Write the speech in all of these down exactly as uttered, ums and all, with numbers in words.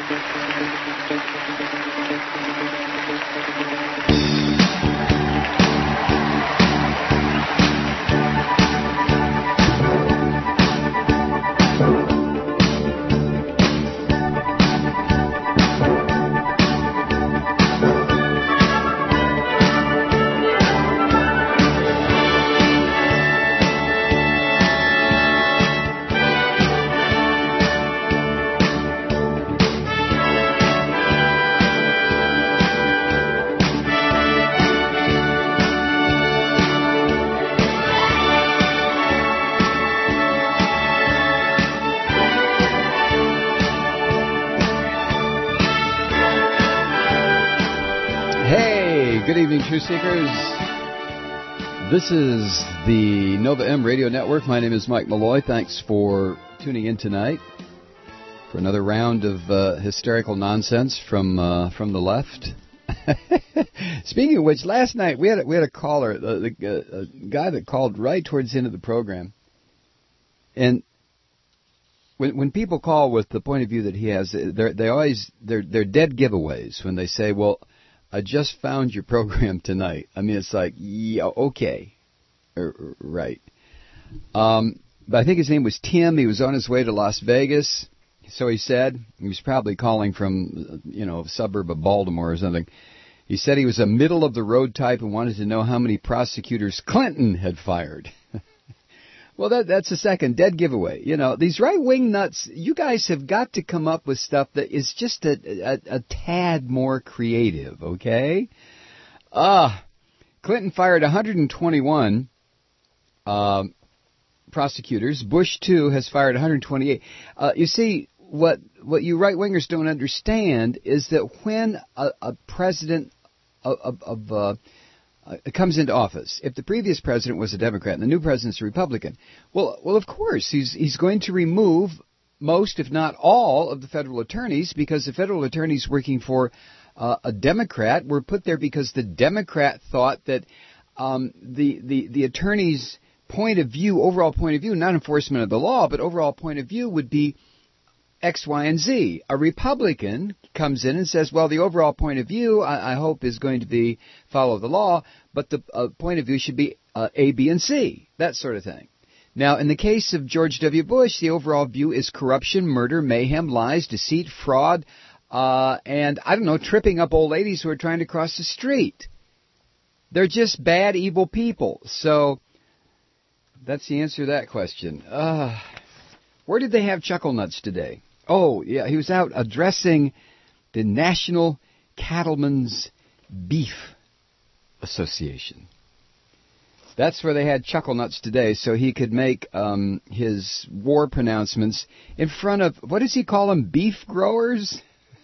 Good evening, Truth Seekers. This is the Nova M Radio Network. My name is Mike Malloy. Thanks for tuning in tonight for another round of uh, hysterical nonsense from uh, from the left. Speaking of which, last night we had a, we had a caller, uh, the, uh, a guy that called right towards the end of the program, and when when people call with the point of view that he has, they're they always they're they're dead giveaways when they say, well, I just found your program tonight. I mean, it's like, yeah, okay. Er, right. Um, but I think his name was Tim. He was on his way to Las Vegas. So he said. He was probably calling from, you know, a suburb of Baltimore or something. He said he was a middle-of-the-road type and wanted to know how many prosecutors Clinton had fired. Well, that, that's a second dead giveaway. You know, these right-wing nuts, you guys have got to come up with stuff that is just a, a, a tad more creative, okay? Uh, Clinton fired one hundred twenty-one uh, prosecutors. Bush, too, has fired one hundred twenty-eight. Uh, you see, what what you right-wingers don't understand is that when a, a president of... of, of uh, Uh, comes into office, if the previous president was a Democrat and the new president's a Republican, well, well, of course, he's he's going to remove most, if not all, of the federal attorneys because the federal attorneys working for uh, a Democrat were put there because the Democrat thought that um, the, the, the attorney's point of view, overall point of view, not enforcement of the law, but overall point of view would be X, Y, and Z. A Republican comes in and says, well, the overall point of view, I, I hope, is going to be follow the law, but the uh, point of view should be uh, A, B, and C, that sort of thing. Now, in the case of George W. Bush, the overall view is corruption, murder, mayhem, lies, deceit, fraud, uh, and, I don't know, tripping up old ladies who are trying to cross the street. They're just bad, evil people. So that's the answer to that question. Uh, where did they have Chuckle Nuts today? Oh, yeah, he was out addressing the National Cattlemen's Beef Association. That's where they had Chuckle Nuts today, so he could make um, his war pronouncements in front of, what does he call them, beef growers?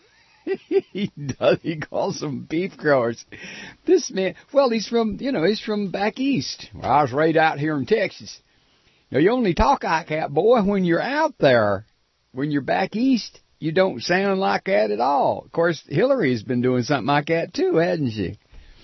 he does, he calls them beef growers. This man, well, he's from, you know, he's from back east. Well, I was raised out here in Texas. Now, you only talk like that, boy, when you're out there. When you're back east, you don't sound like that at all. Of course, Hillary's been doing something like that too, hasn't she?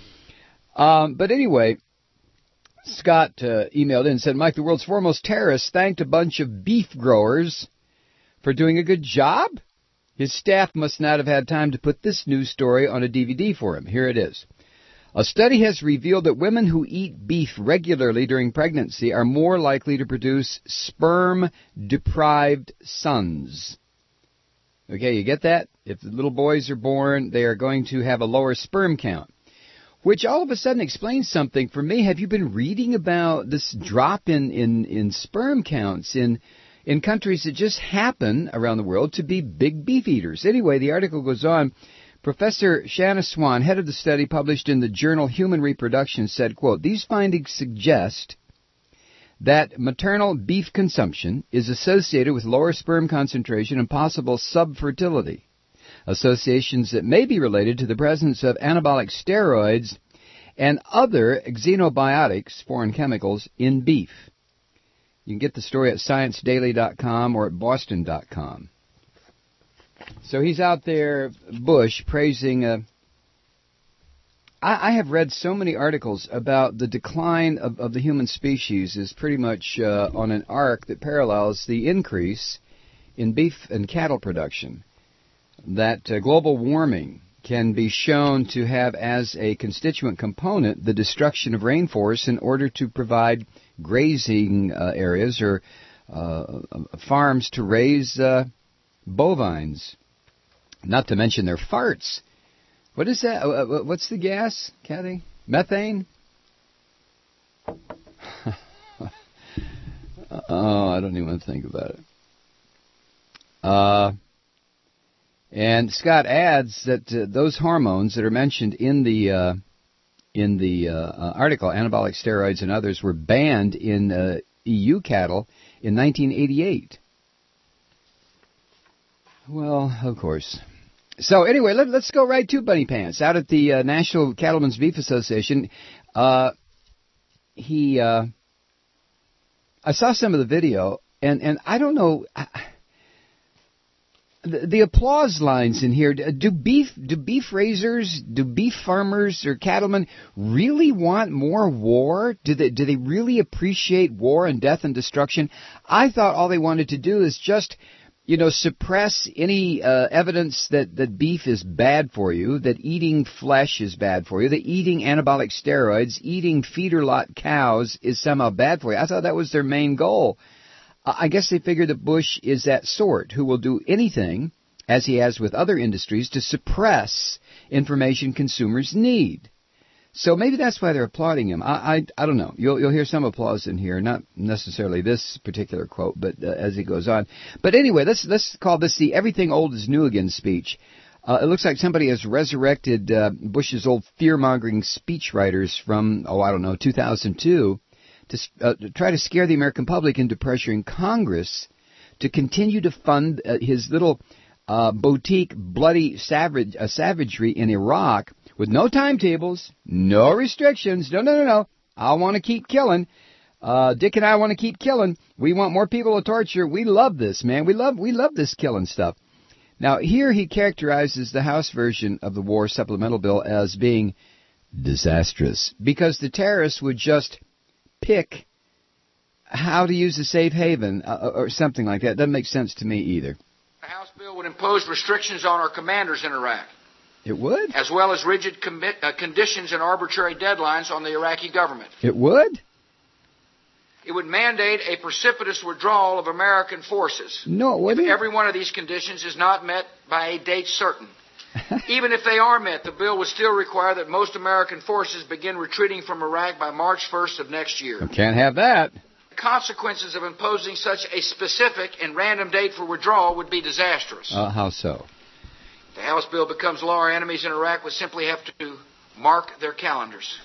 Um, but anyway, Scott uh, emailed in and said, Mike, the world's foremost terrorist thanked a bunch of beef growers for doing a good job. His staff must not have had time to put this news story on a D V D for him. Here it is. A study has revealed that women who eat beef regularly during pregnancy are more likely to produce sperm-deprived sons. Okay, you get that? If the little boys are born, they are going to have a lower sperm count, which all of a sudden explains something for me. Have you been reading about this drop in, in, in sperm counts in in countries that just happen around the world to be big beef eaters? Anyway, the article goes on. Professor Shanna Swan, head of the study published in the journal Human Reproduction, said, quote, these findings suggest that maternal beef consumption is associated with lower sperm concentration and possible subfertility, associations that may be related to the presence of anabolic steroids and other xenobiotics, foreign chemicals, in beef. You can get the story at science daily dot com or at boston dot com. So he's out there, Bush, praising... Uh, I, I have read so many articles about the decline of, of the human species is pretty much uh, on an arc that parallels the increase in beef and cattle production. that uh, global warming can be shown to have as a constituent component the destruction of rainforests in order to provide grazing uh, areas or uh, farms to raise uh, bovines, not to mention their farts. What is that? Uh, what's the gas, Kathy? Methane? Oh, I don't even want to think about it. Uh, and Scott adds that uh, those hormones that are mentioned in the uh, in the uh, uh, article, anabolic steroids and others, were banned in uh, E U cattle in nineteen eighty-eight. Well, of course. So anyway, let, let's go right to Bunny Pants. Out at the uh, National Cattlemen's Beef Association, uh, he, uh, I saw some of the video, and, and I don't know, I, the, the applause lines in here, do beef, do beef raisers, do beef farmers or cattlemen really want more war? Do they, do they really appreciate war and death and destruction? I thought all they wanted to do is just, you know, suppress any uh, evidence that, that beef is bad for you, that eating flesh is bad for you, that eating anabolic steroids, eating feeder lot cows is somehow bad for you. I thought that was their main goal. Uh, I guess they figure that Bush is that sort who will do anything, as he has with other industries, to suppress information consumers need. So maybe that's why they're applauding him. I, I, I don't know. You'll, you'll hear some applause in here, not necessarily this particular quote, but uh, as he goes on. But anyway, let's let's call this the "everything old is new again" speech. Uh, it looks like somebody has resurrected uh, Bush's old fear-mongering speechwriters from, oh, I don't know, two thousand two, to, uh, to try to scare the American public into pressuring Congress to continue to fund uh, his little uh, boutique bloody savage, uh, savagery in Iraq, with no timetables, no restrictions. No, no, no, no. I want to keep killing. Uh, Dick and I want to keep killing. We want more people to torture. We love this, man. We love we love this killing stuff. Now, here he characterizes the House version of the war supplemental bill as being disastrous because the terrorists would just pick how to use a safe haven uh, or something like that. Doesn't make sense to me either. The House bill would impose restrictions on our commanders in Iraq. It would? As well as rigid commit, uh, conditions and arbitrary deadlines on the Iraqi government. It would? It would mandate a precipitous withdrawal of American forces. No, it wouldn't. If every one of these conditions is not met by a date certain. Even if they are met, the bill would still require that most American forces begin retreating from Iraq by March first of next year. Can't have that. The consequences of imposing such a specific and random date for withdrawal would be disastrous. Uh, how so? The House bill becomes law, our enemies in Iraq would simply have to mark their calendars.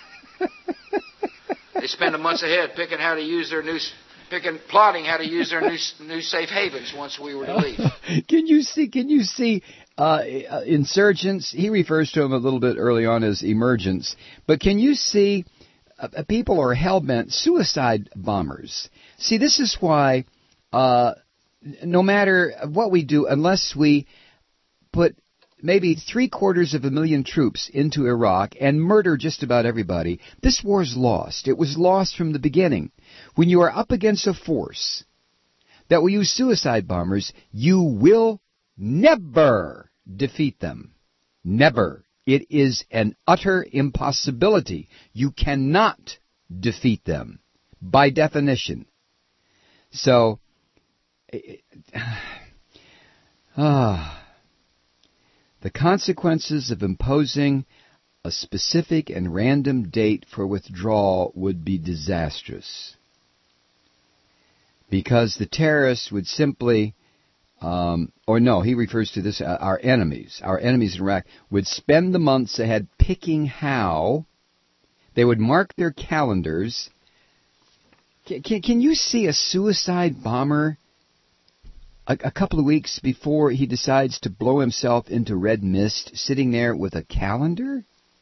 They spend a month ahead picking how to use their new, picking, plotting how to use their new, new safe havens once we were to leave. Can you see? Can you see uh, insurgents? He refers to them a little bit early on as emergents, but can you see uh, people are hell-bent suicide bombers? See, this is why uh, no matter what we do, unless we put maybe three-quarters of a million troops into Iraq and murder just about everybody, this war is lost. It was lost from the beginning. When you are up against a force that will use suicide bombers, you will never defeat them. Never. It is an utter impossibility. You cannot defeat them, by definition. So, ah... the consequences of imposing a specific and random date for withdrawal would be disastrous. Because the terrorists would simply, um, or no, he refers to this, uh, our enemies, our enemies in Iraq, would spend the months ahead picking how. They would mark their calendars. Can, can, can you see a suicide bomber A, a couple of weeks before he decides to blow himself into red mist, sitting there with a calendar?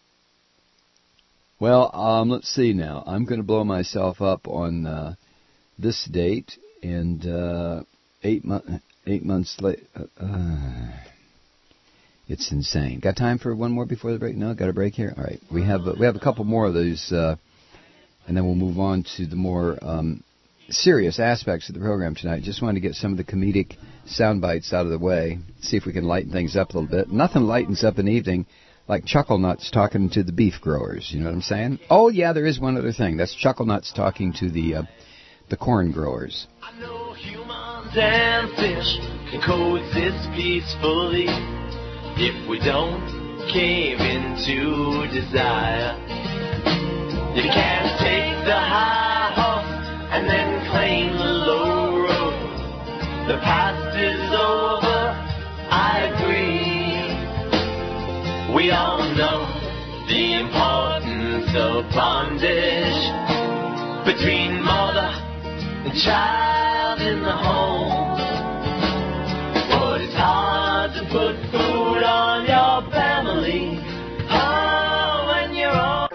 Well, um, let's see now. I'm going to blow myself up on uh, this date, and uh, eight, mo- eight months later. Uh, uh, it's insane. Got time for one more before the break? No, got a break here. All right, we have uh, we have a couple more of these, uh, and then we'll move on to the more Um, serious aspects of the program tonight. Just wanted to get some of the comedic sound bites out of the way, see if we can lighten things up a little bit. Nothing lightens up an evening like Chuckle Nuts talking to the beef growers. You know what I'm saying? Oh, yeah, there is one other thing. That's Chuckle Nuts talking to the uh, the corn growers. I know humans and fish can coexist peacefully if we don't cave into desire. You can't take the high horse and then claim the low road. The past is over, I agree. We all know the importance of bondage between mother and child in the home. But it's hard to put food on your family. Oh, when you're all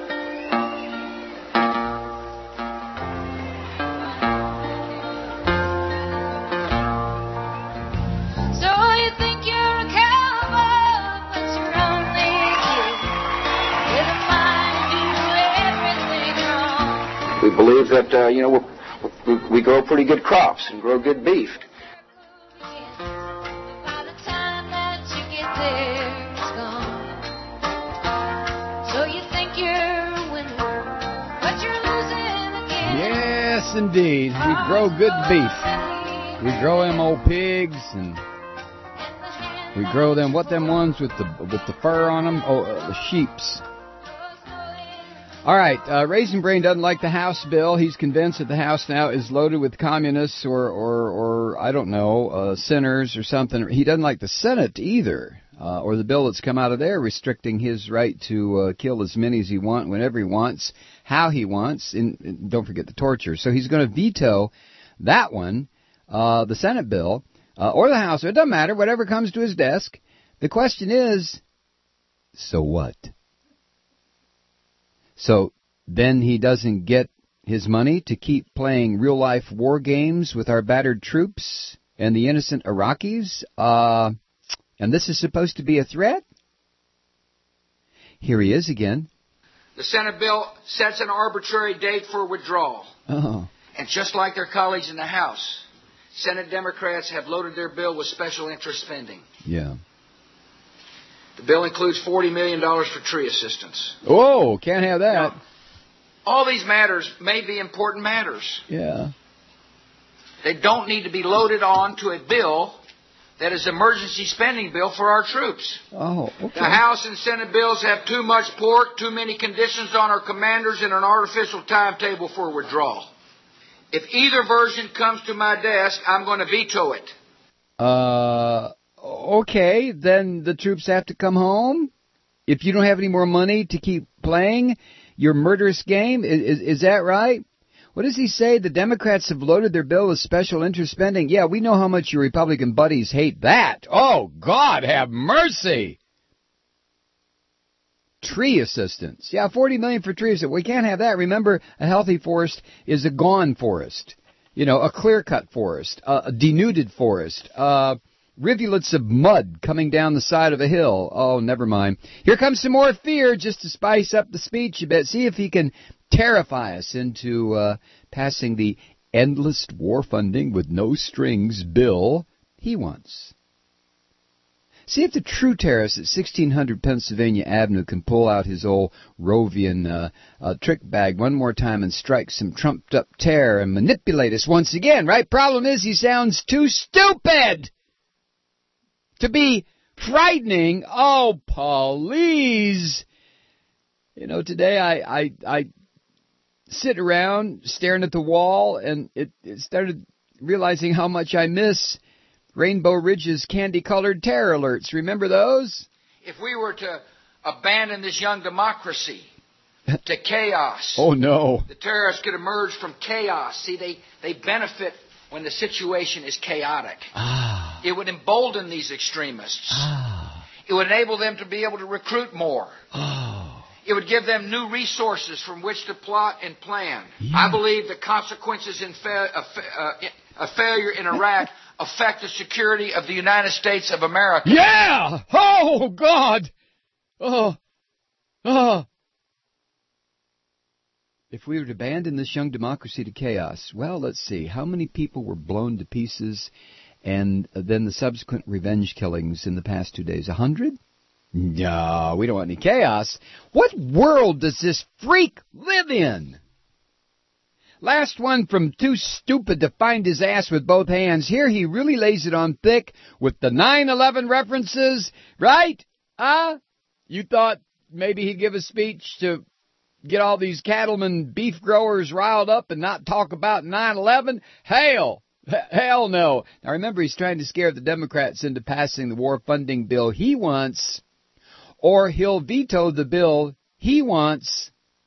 We believe that, uh, you know, we, we grow pretty good crops and grow good beef. By the time that you get there, it's gone. So you think you're winning, but you're losing again. Yes, indeed. We grow good beef. We grow them old pigs, and we grow them, what them ones with the with the fur on them? Oh, uh, the sheeps. All right, uh, Raisin Brain doesn't like the House bill. He's convinced that the House now is loaded with communists or, or, or I don't know, uh, sinners or something. He doesn't like the Senate either, uh, or the bill that's come out of there restricting his right to uh, kill as many as he wants, whenever he wants, how he wants, and, and don't forget the torture. So he's going to veto that one, uh, the Senate bill, uh, or the House. It doesn't matter, whatever comes to his desk. The question is, so what? So then he doesn't get his money to keep playing real-life war games with our battered troops and the innocent Iraqis? Uh, and this is supposed to be a threat? Here he is again. The Senate bill sets an arbitrary date for withdrawal. Oh. And just like their colleagues in the House, Senate Democrats have loaded their bill with special interest spending. Yeah. The bill includes forty million dollars for tree assistance. Oh, can't have that. Now, all these matters may be important matters. Yeah. They don't need to be loaded on to a bill that is emergency spending bill for our troops. Oh, okay. The House and Senate bills have too much pork, too many conditions on our commanders, and an artificial timetable for withdrawal. If either version comes to my desk, I'm going to veto it. Uh... Okay, then the troops have to come home? If you don't have any more money to keep playing your murderous game? Is, is, is that right? What does he say? The Democrats have loaded their bill with special interest spending. Yeah, we know how much your Republican buddies hate that. Oh, God, have mercy! Tree assistance. Yeah, forty million dollars for tree assistance. We can't have that. Remember, a healthy forest is a gone forest. You know, a clear-cut forest, a, a denuded forest, uh... rivulets of mud coming down the side of a hill. Oh, never mind. Here comes some more fear just to spice up the speech a bit. See if he can terrify us into uh, passing the endless war funding with no strings bill he wants. See if the true terrorist at sixteen hundred Pennsylvania Avenue can pull out his old Rovian uh, uh, trick bag one more time and strike some trumped-up terror and manipulate us once again, right? Problem is he sounds too stupid to be frightening. Oh, please. You know, today I, I I sit around staring at the wall, and it, it started realizing how much I miss Rainbow Ridge's candy-colored terror alerts. Remember those? If we were to abandon this young democracy to chaos, oh no, the terrorists could emerge from chaos. See, they, they benefit when the situation is chaotic. Ah. It would embolden these extremists. Ah. It would enable them to be able to recruit more. Oh. It would give them new resources from which to plot and plan. Yeah. I believe the consequences in fa- a, fa- uh, a failure in Iraq affect the security of the United States of America. Yeah! Oh, God! Oh. Oh. If we were to abandon this young democracy to chaos, well, let's see. How many people were blown to pieces and then the subsequent revenge killings in the past two days? A hundred? No, we don't want any chaos. What world does this freak live in? Last one from Too Stupid to Find His Ass with Both Hands. Here he really lays it on thick with the nine eleven references, right? Huh? You thought maybe he'd give a speech to get all these cattlemen, beef growers riled up and not talk about nine eleven? Hell! Hell no. Now remember, he's trying to scare the Democrats into passing the war funding bill he wants, or he'll veto the bill he wants.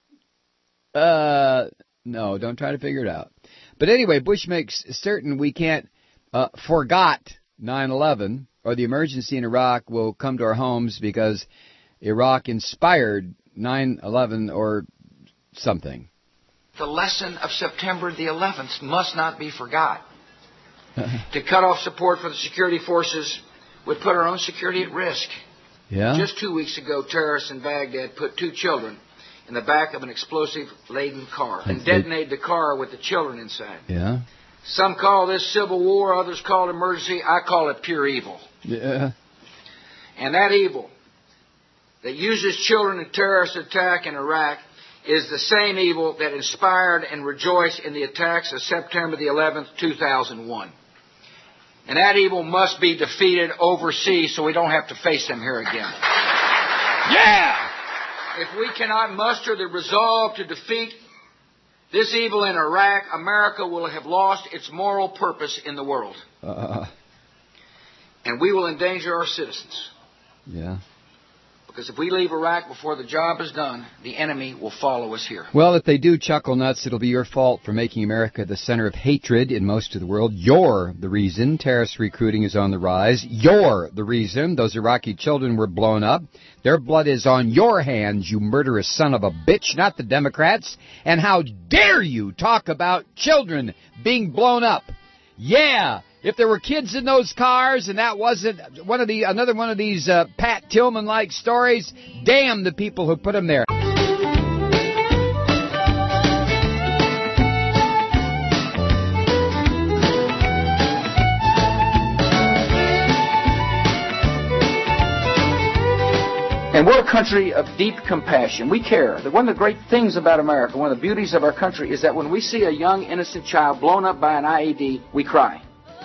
Uh, no, don't try to figure it out. But anyway, Bush makes certain we can't uh, forgot nine eleven, or the emergency in Iraq will come to our homes because Iraq inspired nine eleven or something. The lesson of September the eleventh must not be forgot. To cut off support for the security forces would put our own security at risk. Yeah. Just two weeks ago, terrorists in Baghdad put two children in the back of an explosive-laden car and detonated the car with the children inside. Yeah. Some call this civil war, others call it emergency. I call it pure evil. Yeah. And that evil that uses children in terrorist attack in Iraq is the same evil that inspired and rejoiced in the attacks of September the eleventh, two thousand one. And that evil must be defeated overseas so we don't have to face them here again. Yeah! If we cannot muster the resolve to defeat this evil in Iraq, America will have lost its moral purpose in the world. Uh, and we will endanger our citizens. Yeah. Because if we leave Iraq before the job is done, the enemy will follow us here. Well, if they do, chuckle nuts, it'll be your fault for making America the center of hatred in most of the world. You're the reason terrorist recruiting is on the rise. You're the reason those Iraqi children were blown up. Their blood is on your hands, you murderous son of a bitch, not the Democrats. And how dare you talk about children being blown up? Yeah! If there were kids in those cars and that wasn't one of the another one of these uh, Pat Tillman-like stories, damn the people who put them there. And we're a country of deep compassion. We care. One of the great things about America, one of the beauties of our country, is that when we see a young, innocent child blown up by an I E D, we cry.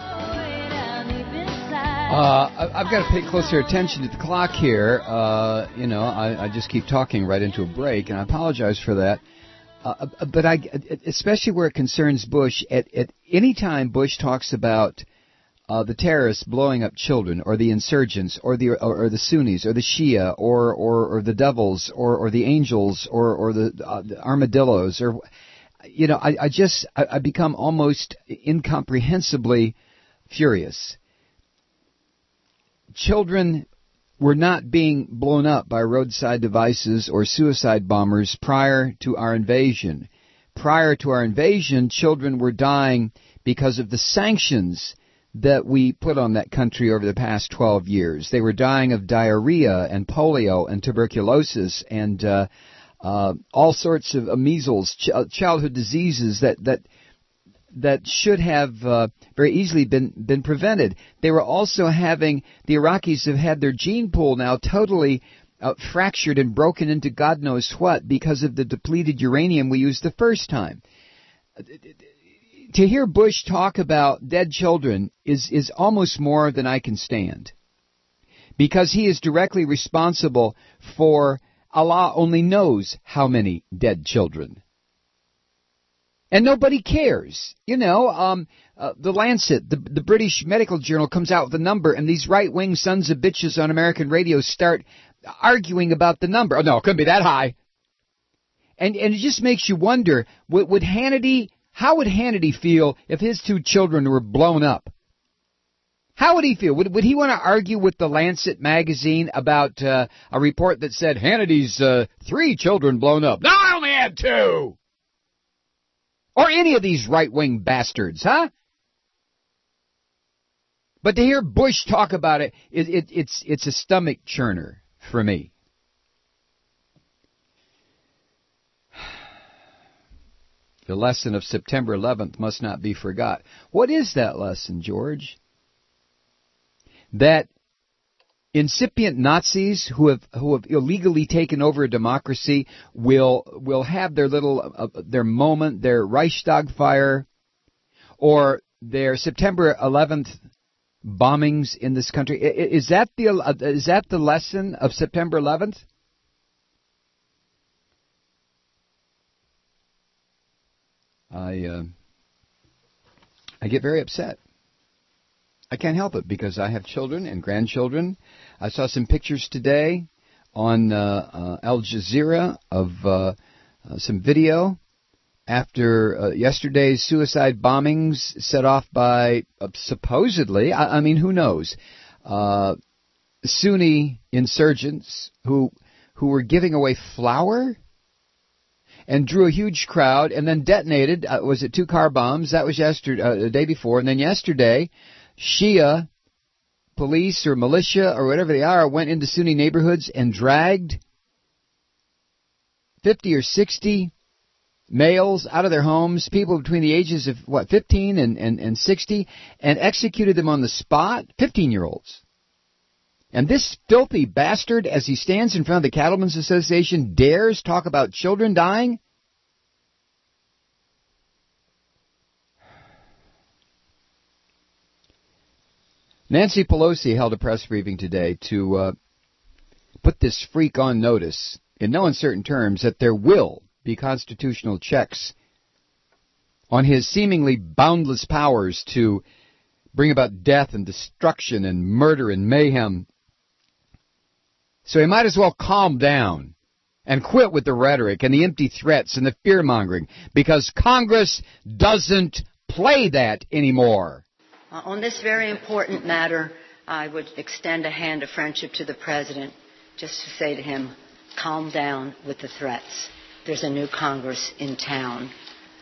Uh, I've got to pay closer attention to the clock here. Uh, you know, I, I just keep talking right into a break, and I apologize for that. Uh, but I, especially where it concerns Bush, at, at any time Bush talks about uh, the terrorists blowing up children, or the insurgents, or the or, or the Sunnis, or the Shia, or or, or the devils, or, or the angels, or or the, uh, the armadillos, or you know, I, I just I, I become almost incomprehensibly furious. Children were not being blown up by roadside devices or suicide bombers prior to our invasion. Prior to our invasion, children were dying because of the sanctions that we put on that country over the past twelve years. They were dying of diarrhea and polio and tuberculosis and uh, uh, all sorts of uh, measles, ch- childhood diseases that that that should have uh, very easily been, been prevented. They were also having, the Iraqis have had their gene pool now totally uh, fractured and broken into God knows what because of the depleted uranium we used the first time. To hear Bush talk about dead children is, is almost more than I can stand. Because he is directly responsible for, Allah only knows how many dead children. And nobody cares. You know, um, uh, the Lancet, the, the British Medical Journal, comes out with a number, and these right-wing sons of bitches on American radio start arguing about the number. Oh, no, it couldn't be that high. And and it just makes you wonder, would, would Hannity, how would Hannity feel if his two children were blown up? How would he feel? Would, would he want to argue with the Lancet magazine about uh, a report that said Hannity's uh, three children blown up? No, I only had two! Or any of these right-wing bastards, huh? But to hear Bush talk about it, it, it it's it's a stomach churner for me. The lesson of September eleventh must not be forgot. What is that lesson, George? That incipient Nazis who have who have illegally taken over a democracy will will have their little uh, their moment, their Reichstag fire, or their September eleventh bombings in this country. Is that the uh, is that the lesson of September eleventh? I uh, I get very upset. I can't help it because I have children and grandchildren. I saw some pictures today on uh, uh, Al Jazeera of uh, uh, some video after uh, yesterday's suicide bombings set off by uh, supposedly, I, I mean, who knows, uh, Sunni insurgents who who were giving away flour and drew a huge crowd and then detonated, uh, was it two car bombs? That was yesterday, uh, the day before. And then yesterday, Shia police or militia or whatever they are went into Sunni neighborhoods and dragged fifty or sixty males out of their homes, people between the ages of, what, fifteen and, and, and sixty, and executed them on the spot, fifteen-year-olds. And this filthy bastard, as he stands in front of the Cattlemen's Association, dares talk about children dying? Nancy Pelosi held a press briefing today to uh, put this freak on notice, in no uncertain terms, that there will be constitutional checks on his seemingly boundless powers to bring about death and destruction and murder and mayhem. So he might as well calm down and quit with the rhetoric and the empty threats and the fear-mongering, because Congress doesn't play that anymore. Uh, on this very important matter, I would extend a hand of friendship to the President just to say to him, calm down with the threats. There's a new Congress in town.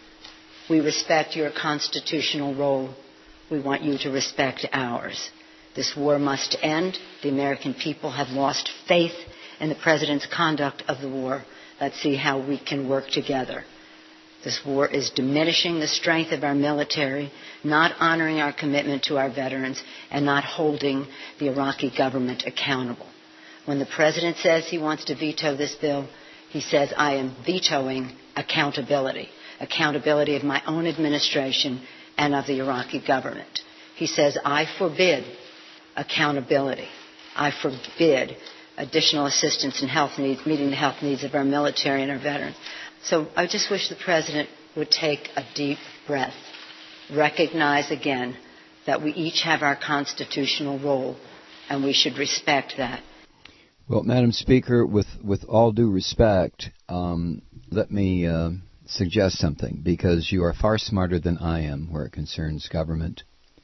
We respect your constitutional role. We want you to respect ours. This war must end. The American people have lost faith in the President's conduct of the war. Let's see how we can work together. This war is diminishing the strength of our military, not honoring our commitment to our veterans, and not holding the Iraqi government accountable. When the President says he wants to veto this bill, he says, I am vetoing accountability, accountability of my own administration and of the Iraqi government. He says, I forbid accountability. I forbid additional assistance in health needs, meeting the health needs of our military and our veterans. So I just wish the President would take a deep breath, recognize again that we each have our constitutional role, and we should respect that. Well, Madam Speaker, with, with all due respect, um, let me uh, suggest something, because you are far smarter than I am where it concerns government.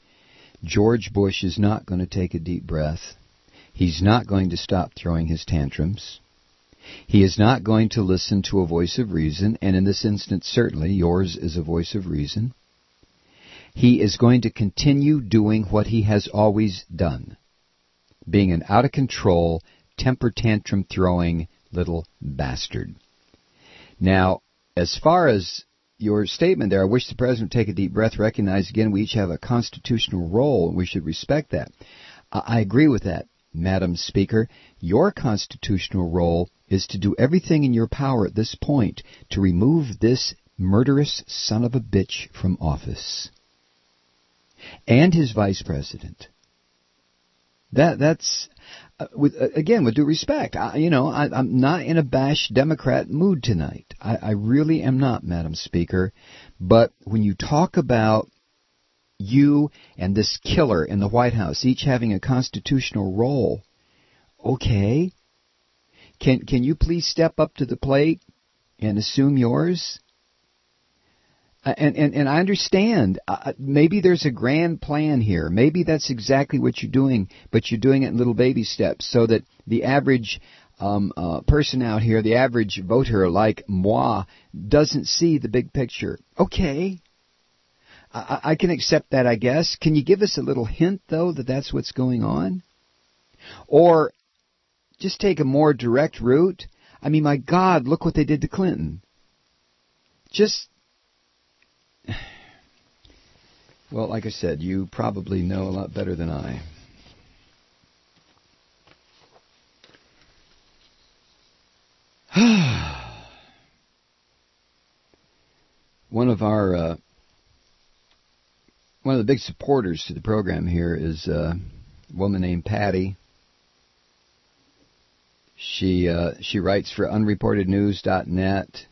George Bush is not going to take a deep breath. He's not going to stop throwing his tantrums. He is not going to listen to a voice of reason, and in this instance, certainly, yours is a voice of reason. He is going to continue doing what he has always done, being an out-of-control, temper tantrum-throwing little bastard. Now, as far as your statement there, I wish the President would take a deep breath, recognize again we each have a constitutional role, and we should respect that. I agree with that, Madam Speaker. Your constitutional role is to do everything in your power at this point to remove this murderous son of a bitch from office. And his Vice President. That that's uh, with uh, again with due respect. I, you know, I, I'm not in a bash Democrat mood tonight. I, I really am not, Madam Speaker. But when you talk about you and this killer in the White House each having a constitutional role, okay, can can you please step up to the plate and assume yours? And, and, and I understand, uh, maybe there's a grand plan here. Maybe that's exactly what you're doing, but you're doing it in little baby steps so that the average um, uh, person out here, the average voter like moi, doesn't see the big picture. Okay, I, I can accept that, I guess. Can you give us a little hint, though, that that's what's going on? Or just take a more direct route? I mean, my God, look what they did to Clinton. Just... well, like I said, you probably know a lot better than I. One of our, uh, one of the big supporters to the program here is uh, a woman named Patty. She uh, she writes for unreported news dot net.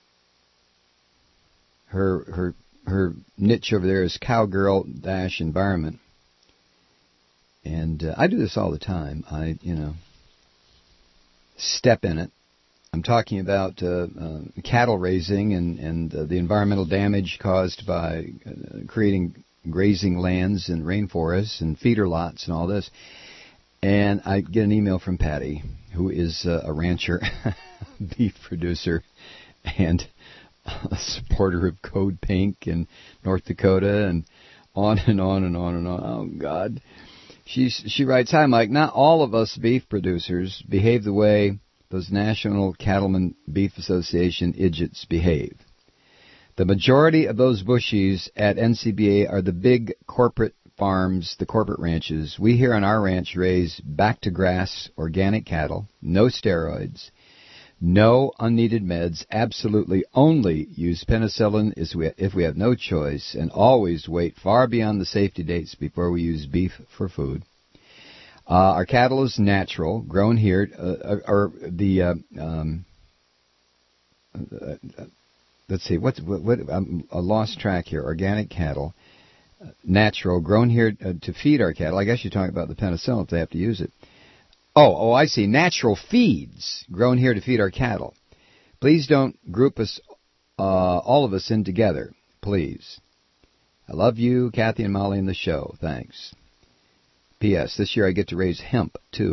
Her her her niche over there is cowgirl dash environment, and uh, I do this all the time. I you know step in it. I'm talking about uh, uh, cattle raising and and uh, the environmental damage caused by uh, creating grazing lands and rainforests and feeder lots and all this. And I get an email from Patty, who is uh, a rancher, beef producer, and a supporter of Code Pink in North Dakota, and on and on and on and on. Oh, God. She's, she writes, "Hi, Mike. Not all of us beef producers behave the way those National Cattlemen Beef Association idiots behave. The majority of those bushies at N C B A are the big corporate farms, the corporate ranches. We here on our ranch raise back-to-grass organic cattle, no steroids, no unneeded meds, absolutely only use penicillin if we have no choice, and always wait far beyond the safety dates before we use beef for food. Uh, our cattle is natural, grown here, uh, or the, uh, um, uh, let's see, what's, what, what, I'm a lost track here, organic cattle. Natural, grown here uh, to feed our cattle. I guess you're talking about the penicillin if they have to use it. Oh, oh, I see. Natural feeds grown here to feed our cattle. Please don't group us, uh, all of us in together, please. I love you, Kathy and Molly, in the show. Thanks. P S. This year I get to raise hemp, too.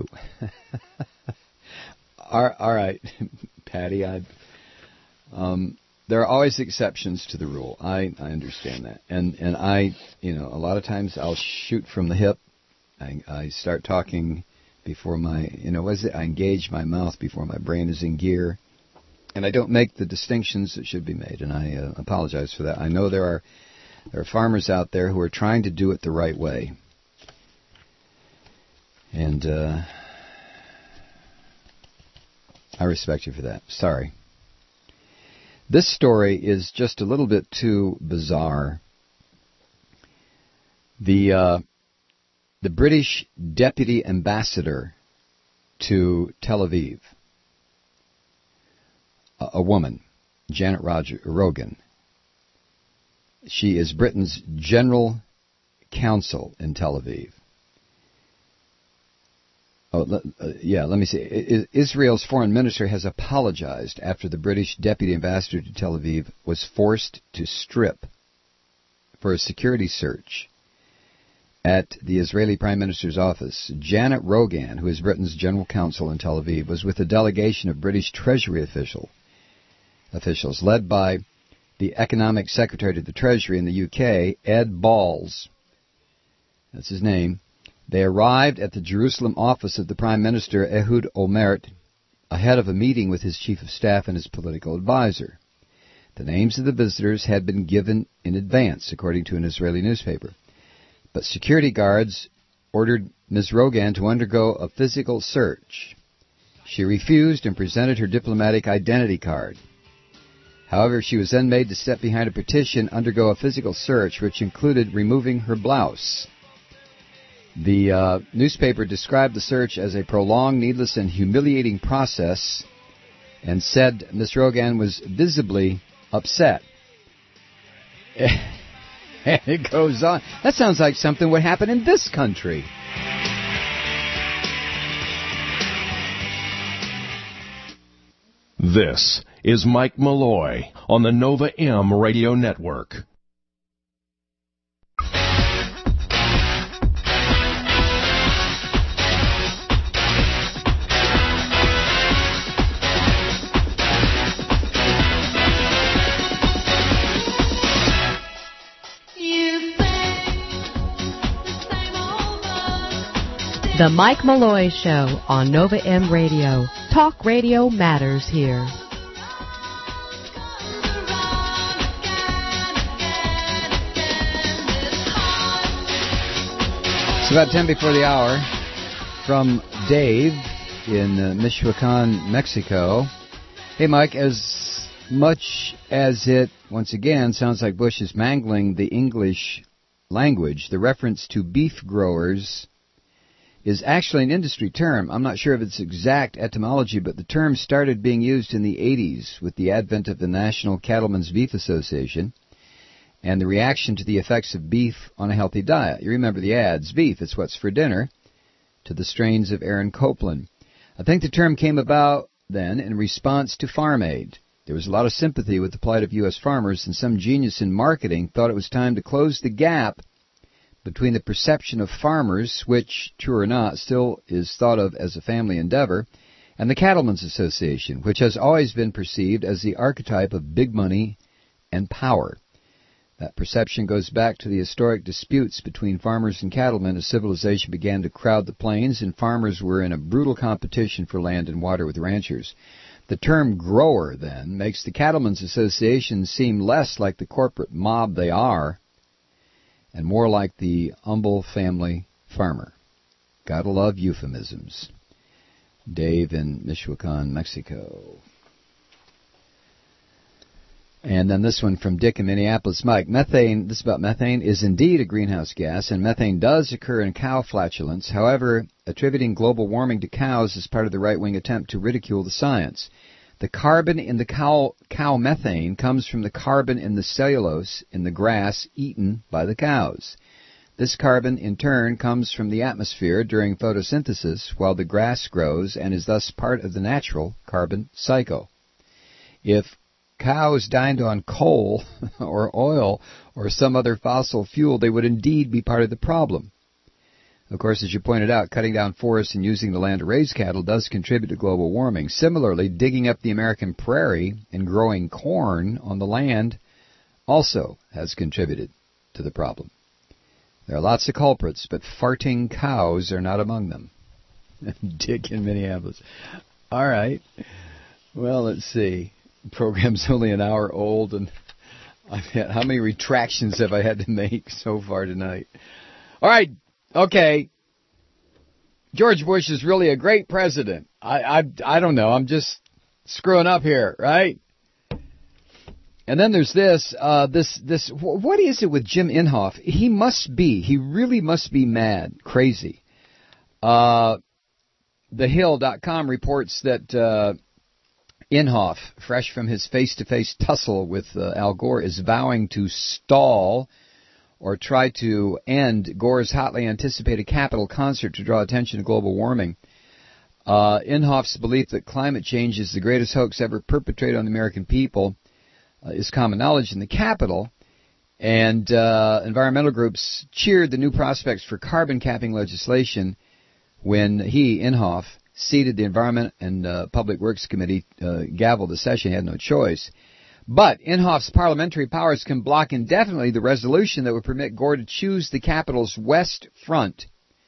all, all right, Patty, I... Um, There are always exceptions to the rule. I, I understand that. And and I, you know, a lot of times I'll shoot from the hip. I, I start talking before my, you know, what is it? I engage my mouth before my brain is in gear. And I don't make the distinctions that should be made. And I uh, apologize for that. I know there are there are farmers out there who are trying to do it the right way. And uh, I respect you for that. Sorry. This story is just a little bit too bizarre. The uh, the British deputy ambassador to Tel Aviv, a, a woman, Janet Roger, Rogan. She is Britain's general counsel in Tel Aviv. Oh, uh, yeah, let me see. I, Israel's foreign minister has apologized after the British deputy ambassador to Tel Aviv was forced to strip for a security search at the Israeli Prime Minister's office. Janet Rogan, who is Britain's general counsel in Tel Aviv, was with a delegation of British Treasury official, officials led by the Economic Secretary to the Treasury in the U K, Ed Balls. That's his name. They arrived at the Jerusalem office of the Prime Minister, Ehud Olmert, ahead of a meeting with his chief of staff and his political advisor. The names of the visitors had been given in advance, according to an Israeli newspaper. But security guards ordered Miz Rogan to undergo a physical search. She refused and presented her diplomatic identity card. However, she was then made to step behind a partition, undergo a physical search, which included removing her blouse. The uh, newspaper described the search as a prolonged, needless, and humiliating process and said Miz Rogan was visibly upset. And it goes on. That sounds like something would happen in this country. This is Mike Malloy on the Nova M Radio Network. The Mike Malloy Show on Nova M Radio. Talk radio matters here. It's about ten before the hour from Dave in uh, Michoacan, Mexico. Hey, Mike, as much as it, once again, sounds like Bush is mangling the English language, the reference to beef growers is actually an industry term. I'm not sure of its exact etymology, but the term started being used in the eighties with the advent of the National Cattlemen's Beef Association and the reaction to the effects of beef on a healthy diet. You remember the ads, beef, it's what's for dinner, to the strains of Aaron Copland. I think the term came about then in response to Farm Aid. There was a lot of sympathy with the plight of U S farmers, and some genius in marketing thought it was time to close the gap between the perception of farmers, which, true or not, still is thought of as a family endeavor, and the Cattlemen's Association, which has always been perceived as the archetype of big money and power. That perception goes back to the historic disputes between farmers and cattlemen as civilization began to crowd the plains and farmers were in a brutal competition for land and water with ranchers. The term grower, then, makes the Cattlemen's Association seem less like the corporate mob they are and more like the humble family farmer. Gotta love euphemisms. Dave in Michoacan, Mexico. And then this one from Dick in Minneapolis. Mike, methane, this is about methane, is indeed a greenhouse gas, and methane does occur in cow flatulence. However, attributing global warming to cows is part of the right-wing attempt to ridicule the science. The carbon in the cow, cow methane comes from the carbon in the cellulose in the grass eaten by the cows. This carbon, in turn, comes from the atmosphere during photosynthesis while the grass grows and is thus part of the natural carbon cycle. If cows dined on coal or oil or some other fossil fuel, they would indeed be part of the problem. Of course, as you pointed out, cutting down forests and using the land to raise cattle does contribute to global warming. Similarly, digging up the American prairie and growing corn on the land also has contributed to the problem. There are lots of culprits, but farting cows are not among them. Dick in Minneapolis. All right. Well, let's see. The program's only an hour old, and I've had, how many retractions have I had to make so far tonight? All right. Okay, George Bush is really a great president. I, I, I don't know. I'm just screwing up here, right? And then there's this, uh, this, this. What is it with Jim Inhofe? He must be, he really must be mad, crazy. Uh, The Hill dot com reports that uh, Inhofe, fresh from his face-to-face tussle with uh, Al Gore, is vowing to stall or try to end Gore's hotly anticipated Capitol concert to draw attention to global warming. Uh, Inhofe's belief that climate change is the greatest hoax ever perpetrated on the American people uh, is common knowledge in the Capitol, and uh, environmental groups cheered the new prospects for carbon capping legislation when he, Inhofe, seated the Environment and uh, Public Works Committee, uh, gavelled the session. He had no choice. But Inhofe's parliamentary powers can block indefinitely the resolution that would permit Gore to choose the Capitol's west front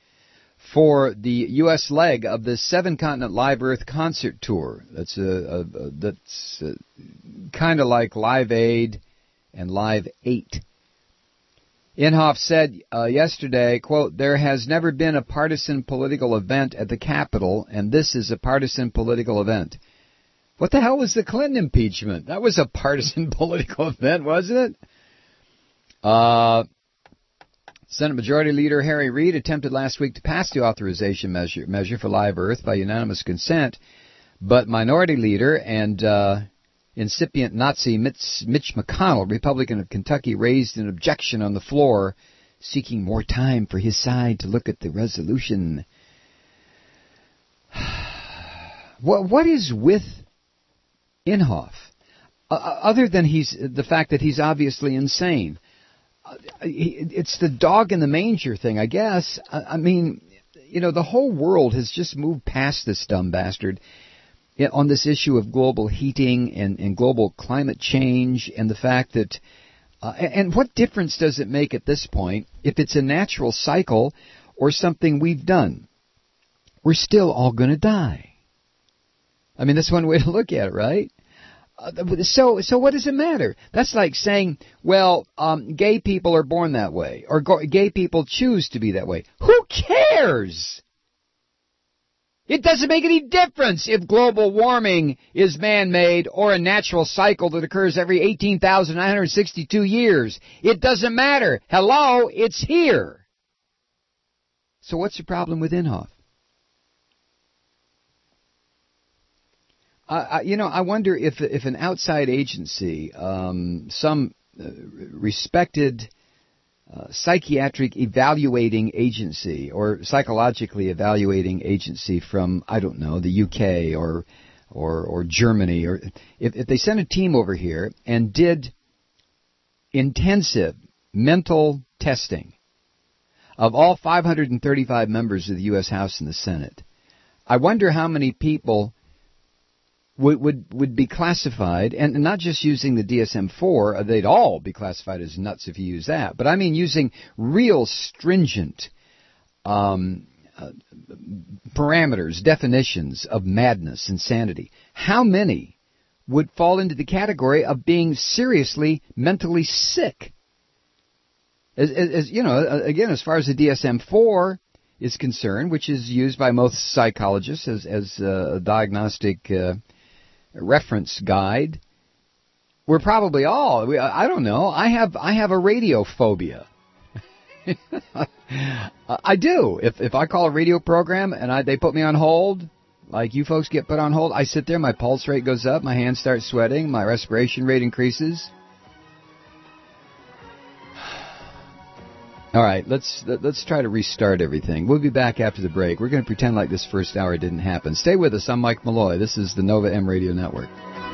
for the U S leg of the Seven Continent Live Earth concert tour. That's a, a, a that's kind of like Live Aid and Live eight. Inhofe said uh, yesterday, quote, "There has never been a partisan political event at the Capitol, and this is a partisan political event." What the hell was the Clinton impeachment? That was a partisan political event, wasn't it? Uh, Senate Majority Leader Harry Reid attempted last week to pass the authorization measure, measure for Live Earth by unanimous consent, but Minority Leader and uh, incipient Nazi Mitch, Mitch McConnell, Republican of Kentucky, raised an objection on the floor, seeking more time for his side to look at the resolution. What What is with Inhofe, uh, other than he's the fact that he's obviously insane? Uh, he, it's the dog in the manger thing, I guess. I, I mean, you know, the whole world has just moved past this dumb bastard on this issue of global heating and, and global climate change, and the fact that, uh, and what difference does it make at this point if it's a natural cycle or something we've done? We're still all going to die. I mean, that's one way to look at it, right? Uh, so, so what does it matter? That's like saying, well, um, gay people are born that way, or go- gay people choose to be that way. Who cares? It doesn't make any difference if global warming is man-made or a natural cycle that occurs every eighteen thousand nine hundred sixty-two years. It doesn't matter. Hello, it's here. So what's the problem with Inhofe? Uh, I, you know, I wonder if if an outside agency, um, some uh, respected Uh, psychiatric evaluating agency or psychologically evaluating agency from, I don't know, the U K or or, or Germany, or if, if they sent a team over here and did intensive mental testing of all five hundred thirty-five members of the U S House and the Senate, I wonder how many people would would, would be classified, and not just using the D S M four, they'd all be classified as nuts if you use that, but I mean using real stringent um, uh, parameters, definitions of madness, insanity. How many would fall into the category of being seriously mentally sick? As, as, as you know, again, as far as the D S M four is concerned, which is used by most psychologists as, as a diagnostic uh, reference guide, we're probably all, we, I don't know, I have I have a radio phobia. I do. If if I call a radio program and I, they put me on hold, like you folks get put on hold, I sit there, my pulse rate goes up, my hands start sweating, my respiration rate increases. All right, let's let's try to restart everything. We'll be back after the break. We're going to pretend like this first hour didn't happen. Stay with us. I'm Mike Malloy. This is the Nova M Radio Network.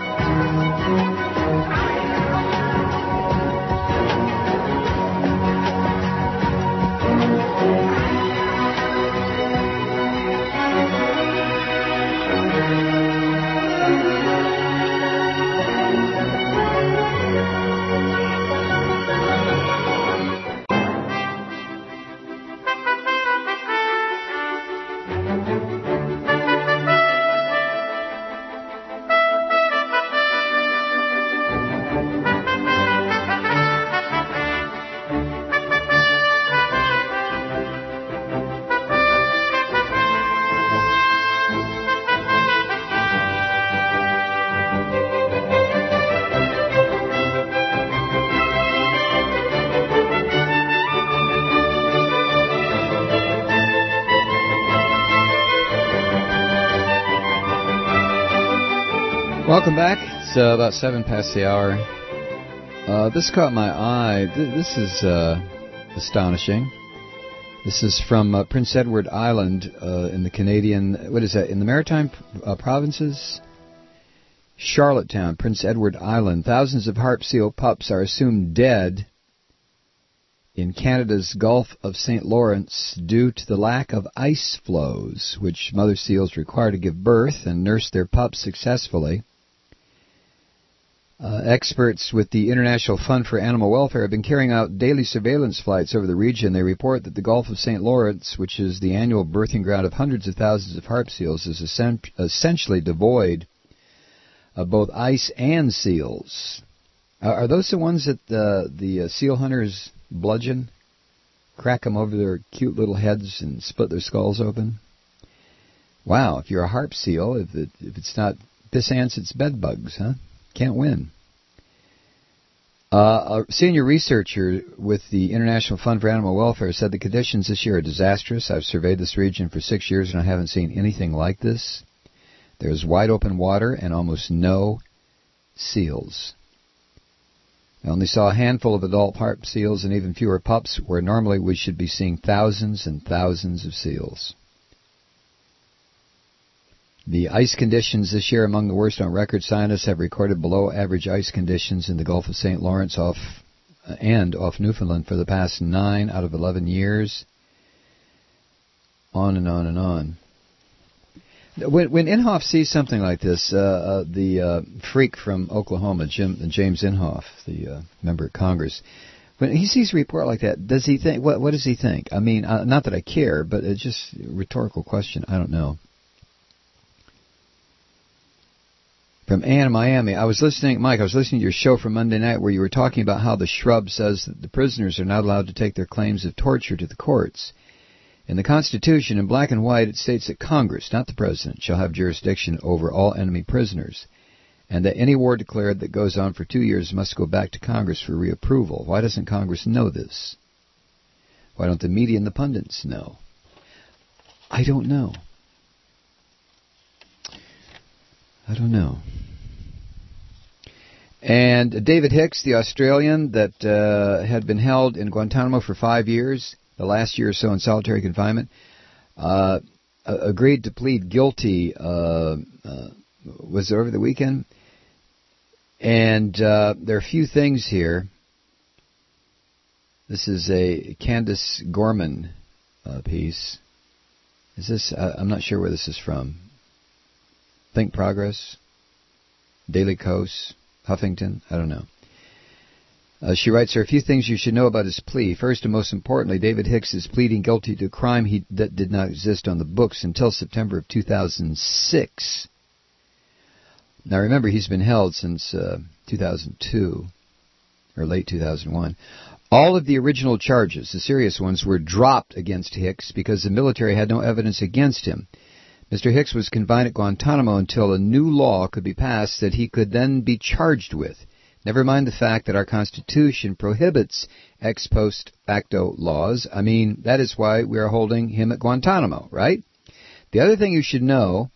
Welcome back. It's uh, about seven past the hour. Uh, this caught my eye. This is uh, astonishing. This is from uh, Prince Edward Island uh, in the Canadian, what is that, in the Maritime uh, Provinces? Charlottetown, Prince Edward Island. Thousands of harp seal pups are assumed dead in Canada's Gulf of Saint Lawrence due to the lack of ice floes, which mother seals require to give birth and nurse their pups successfully. Uh, experts with the International Fund for Animal Welfare have been carrying out daily surveillance flights over the region. They report that the Gulf of Saint Lawrence, which is the annual birthing ground of hundreds of thousands of harp seals, is essen- essentially devoid of both ice and seals. Uh, are those the ones that uh, the uh, seal hunters bludgeon, crack them over their cute little heads and split their skulls open? Wow, if you're a harp seal, if, it, if it's not piss ants, it's bed bugs, huh? Can't win. Uh, a senior researcher with the International Fund for Animal Welfare said the conditions this year are disastrous. I've surveyed this region for six years and I haven't seen anything like this. There's wide open water and almost no seals. I only saw a handful of adult harp seals and even fewer pups, where normally we should be seeing thousands and thousands of seals. The ice conditions this year among the worst on record. Scientists have recorded below average ice conditions in the Gulf of Saint Lawrence off uh, and off Newfoundland for the past nine out of eleven years. On and on and on. When, when Inhofe sees something like this, uh, uh, the uh, freak from Oklahoma, Jim, James Inhofe, the uh, member of Congress, when he sees a report like that, does he think? What, what does he think? I mean, uh, not that I care, but it's just a rhetorical question. I don't know. From Ann in Miami, I was listening, Mike, I was listening to your show from Monday night where you were talking about how the Shrub says that the prisoners are not allowed to take their claims of torture to the courts. In the Constitution, in black and white, it states that Congress, not the President, shall have jurisdiction over all enemy prisoners, and that any war declared that goes on for two years must go back to Congress for reapproval. Why doesn't Congress know this? Why don't the media and the pundits know? I don't know. I don't know. And David Hicks, the Australian that uh, had been held in Guantanamo for five years, the last year or so in solitary confinement, uh, agreed to plead guilty, uh, uh, was it over the weekend? And uh, there are a few things here. This is a Candace Gorman uh, piece. Is this, uh, I'm not sure where this is from. Think Progress? Daily Kos? Huffington? I don't know. Uh, she writes, there are a few things you should know about his plea. First and most importantly, David Hicks is pleading guilty to a crime he, that did not exist on the books until September of two thousand six. Now remember, he's been held since uh, two thousand two, or late two thousand one. All of the original charges, the serious ones, were dropped against Hicks because the military had no evidence against him. Mister Hicks was confined at Guantanamo until a new law could be passed that he could then be charged with. Never mind the fact that our Constitution prohibits ex post facto laws. I mean, that is why we are holding him at Guantanamo, right? The other thing you should know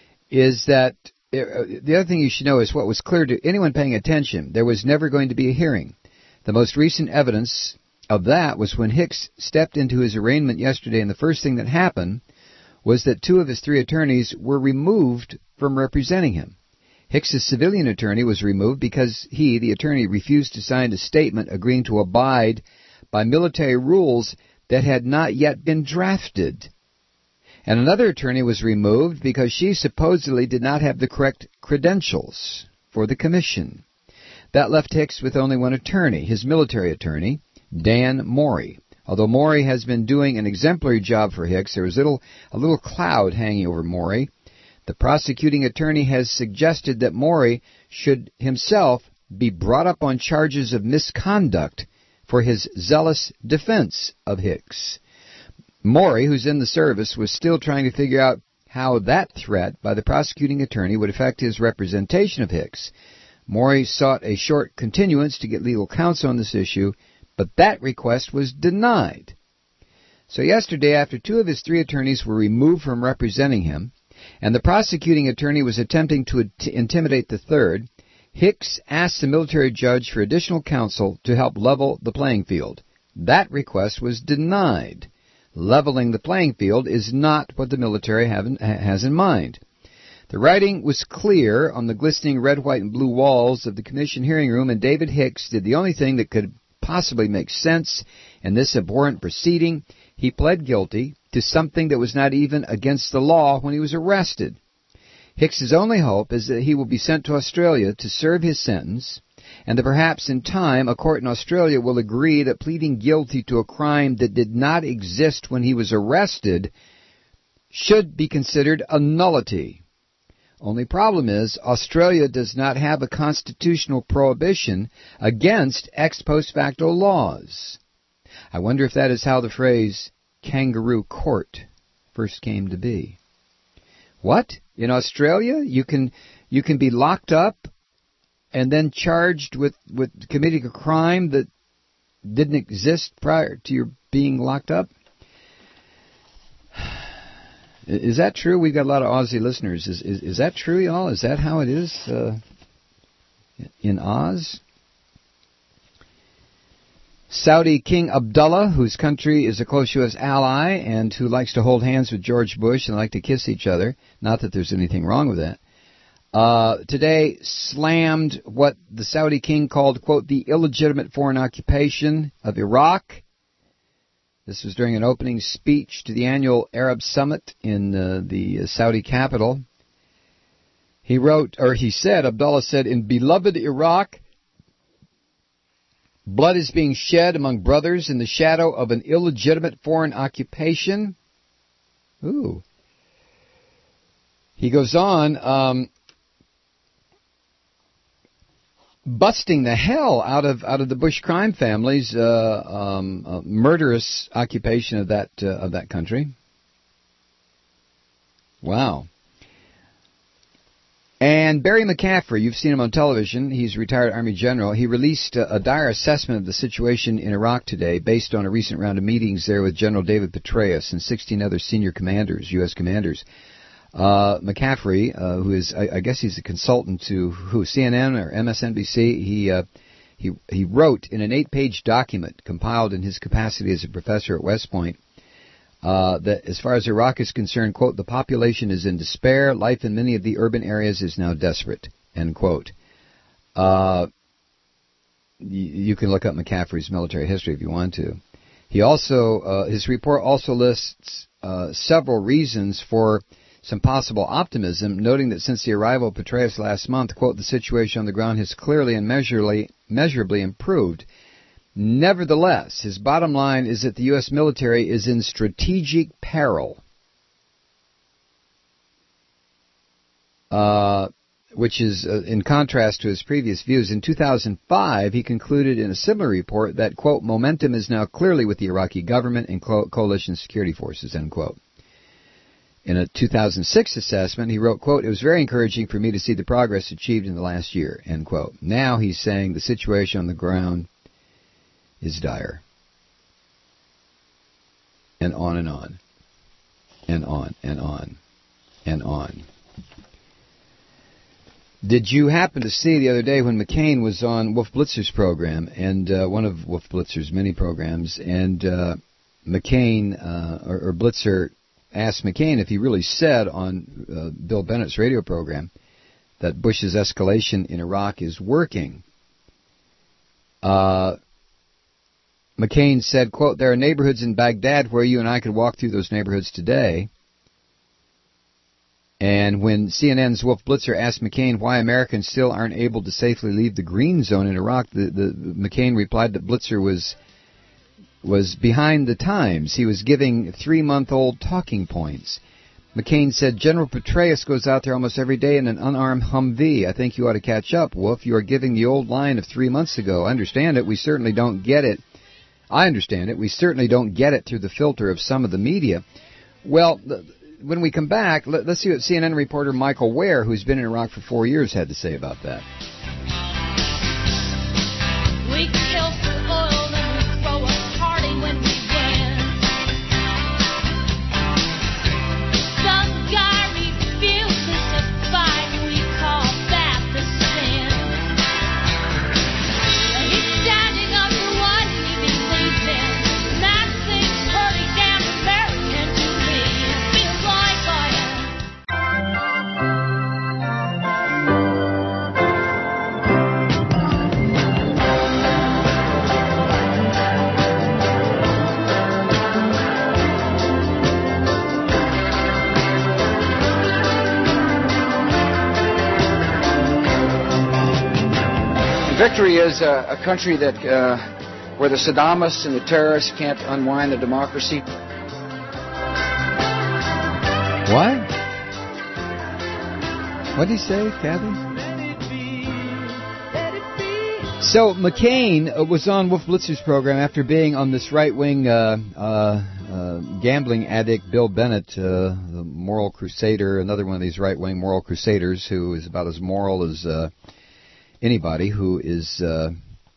is that, uh, the other thing you should know is what was clear to anyone paying attention. There was never going to be a hearing. The most recent evidence of that was when Hicks stepped into his arraignment yesterday, and the first thing that happened was that two of his three attorneys were removed from representing him. Hicks's civilian attorney was removed because he, the attorney, refused to sign a statement agreeing to abide by military rules that had not yet been drafted. And another attorney was removed because she supposedly did not have the correct credentials for the commission. That left Hicks with only one attorney, his military attorney, Dan Morey. Although Morey has been doing an exemplary job for Hicks, there is little, a little cloud hanging over Morey. The prosecuting attorney has suggested that Morey should himself be brought up on charges of misconduct for his zealous defense of Hicks. Morey, who's in the service, was still trying to figure out how that threat by the prosecuting attorney would affect his representation of Hicks. Morey sought a short continuance to get legal counsel on this issue, but that request was denied. So yesterday, after two of his three attorneys were removed from representing him, and the prosecuting attorney was attempting to intimidate the third, Hicks asked the military judge for additional counsel to help level the playing field. That request was denied. Leveling the playing field is not what the military have in, has in mind. The writing was clear on the glistening red, white, and blue walls of the commission hearing room, and David Hicks did the only thing that could possibly make sense in this abhorrent proceeding. He pled guilty to something that was not even against the law when he was arrested. Hicks's only hope is that he will be sent to Australia to serve his sentence, and that perhaps in time a court in Australia will agree that pleading guilty to a crime that did not exist when he was arrested should be considered a nullity. Only problem is, Australia does not have a constitutional prohibition against ex post facto laws. I wonder if that is how the phrase kangaroo court first came to be. What? In Australia, you can you can be locked up and then charged with, with committing a crime that didn't exist prior to your being locked up? Is that true? We've got a lot of Aussie listeners. Is is, is that true, y'all? Is that how it is uh, in Oz? Saudi King Abdullah, whose country is a close U S ally and who likes to hold hands with George Bush and like to kiss each other, not that there's anything wrong with that, uh, today slammed what the Saudi king called, quote, the illegitimate foreign occupation of Iraq. This was during an opening speech to the annual Arab Summit in uh, the Saudi capital. He wrote, or he said, Abdullah said, in beloved Iraq, blood is being shed among brothers in the shadow of an illegitimate foreign occupation. Ooh. He goes on, um, busting the hell out of out of the Bush crime family's uh, um, uh, murderous occupation of that uh, of that country. Wow. And Barry McCaffrey, you've seen him on television. He's a retired Army general. He released a, a dire assessment of the situation in Iraq today based on a recent round of meetings there with General David Petraeus and sixteen other senior commanders, U S commanders. Uh, McCaffrey, uh, who is, I, I guess he's a consultant to who, C N N or M S N B C, he, uh, he, he wrote in an eight-page document compiled in his capacity as a professor at West Point, Uh, that as far as Iraq is concerned, quote, the population is in despair. Life in many of the urban areas is now desperate, end quote. Uh, y- you can look up McCaffrey's military history if you want to. He also, uh, his report also lists uh, several reasons for some possible optimism, noting that since the arrival of Petraeus last month, quote, the situation on the ground has clearly and measurably, measurably improved. Nevertheless, his bottom line is that the U S military is in strategic peril, uh, which is uh, in contrast to his previous views. In two thousand five, he concluded in a similar report that, quote, momentum is now clearly with the Iraqi government and co- coalition security forces, end quote. In a two thousand six assessment, he wrote, quote, it was very encouraging for me to see the progress achieved in the last year, end quote. Now he's saying the situation on the ground is dire. And on and on. And on and on. And on. Did you happen to see the other day when McCain was on Wolf Blitzer's program, and uh, one of Wolf Blitzer's many programs, and uh, McCain, uh, or, or Blitzer asked McCain if he really said on uh, Bill Bennett's radio program that Bush's escalation in Iraq is working. Uh... McCain said, quote, there are neighborhoods in Baghdad where you and I could walk through those neighborhoods today. And when C N N's Wolf Blitzer asked McCain why Americans still aren't able to safely leave the green zone in Iraq, the, the McCain replied that Blitzer was was behind the times. He was giving three-month-old talking points. McCain said, General Petraeus goes out there almost every day in an unarmed Humvee. I think you ought to catch up, Wolf. You are giving the old line of three months ago. I understand it. We certainly don't get it. I understand it. We certainly don't get it through the filter of some of the media. Well, the, when we come back, let, let's see what C N N reporter Michael Ware, who's been in Iraq for four years, had to say about that. We kill for oil and we throw a party when we win. Some guy refuses to fight, we call that the sin. He's standing up for what he believes in. That seems pretty damn American to me. It feels like I am. Victory is a, a country that uh, where the Saddamists and the terrorists can't unwind the democracy. What? What did he say, Kathy? So McCain uh, was on Wolf Blitzer's program after being on this right-wing uh, uh, uh, gambling addict Bill Bennett, uh, the moral crusader, another one of these right-wing moral crusaders who is about as moral as uh, anybody, who is uh,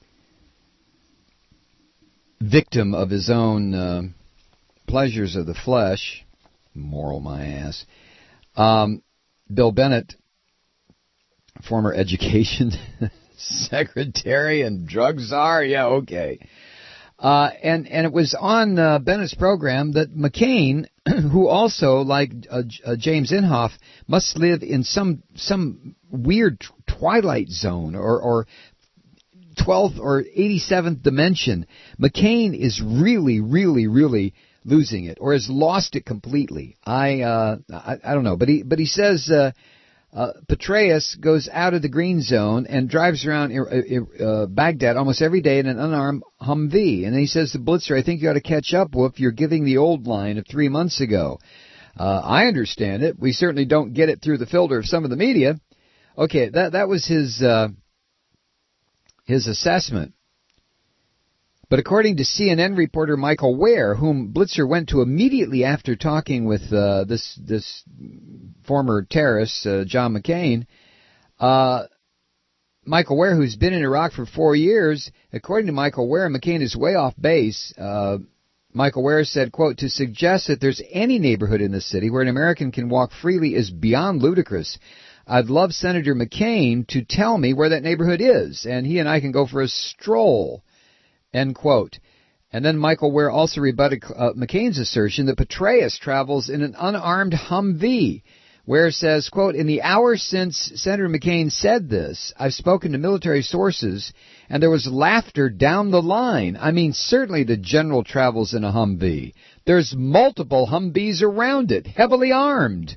victim of his own uh, pleasures of the flesh. Moral, my ass. Um, Bill Bennett, former education secretary and drug czar, yeah, okay. Uh, and, and it was on uh, Bennett's program that McCain, who also, like uh, uh, James Inhofe, must live in some some weird twilight zone or, or twelfth or eighty-seventh dimension. McCain is really, really, really losing it, or has lost it completely. I uh, I, I don't know, but he but he says uh, uh, Petraeus goes out of the green zone and drives around uh, uh, Baghdad almost every day in an unarmed Humvee. And then he says to Blitzer, I think you ought to catch up, Wolf. You're giving the old line of three months ago. Uh, I understand it. We certainly don't get it through the filter of some of the media. Okay, that that was his uh, his assessment. But according to C N N reporter Michael Ware, whom Blitzer went to immediately after talking with uh, this this former terrorist, uh, John McCain, uh, Michael Ware, who's been in Iraq for four years, according to Michael Ware, McCain is way off base. Uh, Michael Ware said, quote, to suggest that there's any neighborhood in the city where an American can walk freely is beyond ludicrous. I'd love Senator McCain to tell me where that neighborhood is, and he and I can go for a stroll, end quote. And then Michael Ware also rebutted uh, McCain's assertion that Petraeus travels in an unarmed Humvee. Ware says, quote, in the hour since Senator McCain said this, I've spoken to military sources, and there was laughter down the line. I mean, certainly the general travels in a Humvee. There's multiple Humvees around it, heavily armed.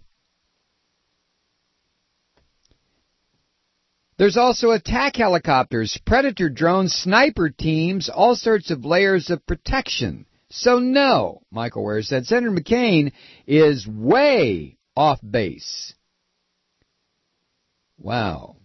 There's also attack helicopters, predator drones, sniper teams, all sorts of layers of protection. So no, Michael Ware said, Senator McCain is way off base. Wow.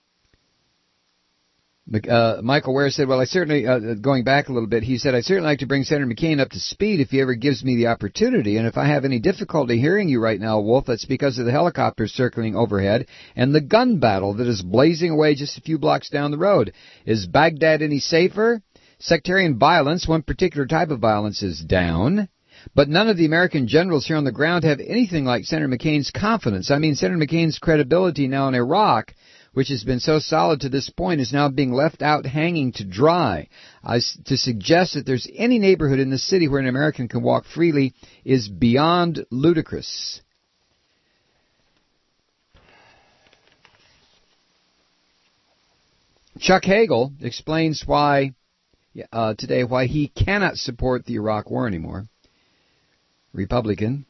Uh, Michael Ware said, well, I certainly, uh, going back a little bit, he said, I'd certainly like to bring Senator McCain up to speed if he ever gives me the opportunity. And if I have any difficulty hearing you right now, Wolf, that's because of the helicopters circling overhead and the gun battle that is blazing away just a few blocks down the road. Is Baghdad any safer? Sectarian violence, one particular type of violence, is down. But none of the American generals here on the ground have anything like Senator McCain's confidence. I mean, Senator McCain's credibility now in Iraq, which has been so solid to this point, is now being left out hanging to dry. Uh, to suggest that there's any neighborhood in the city where an American can walk freely is beyond ludicrous. Chuck Hagel explains why uh, today why he cannot support the Iraq War anymore. Republican.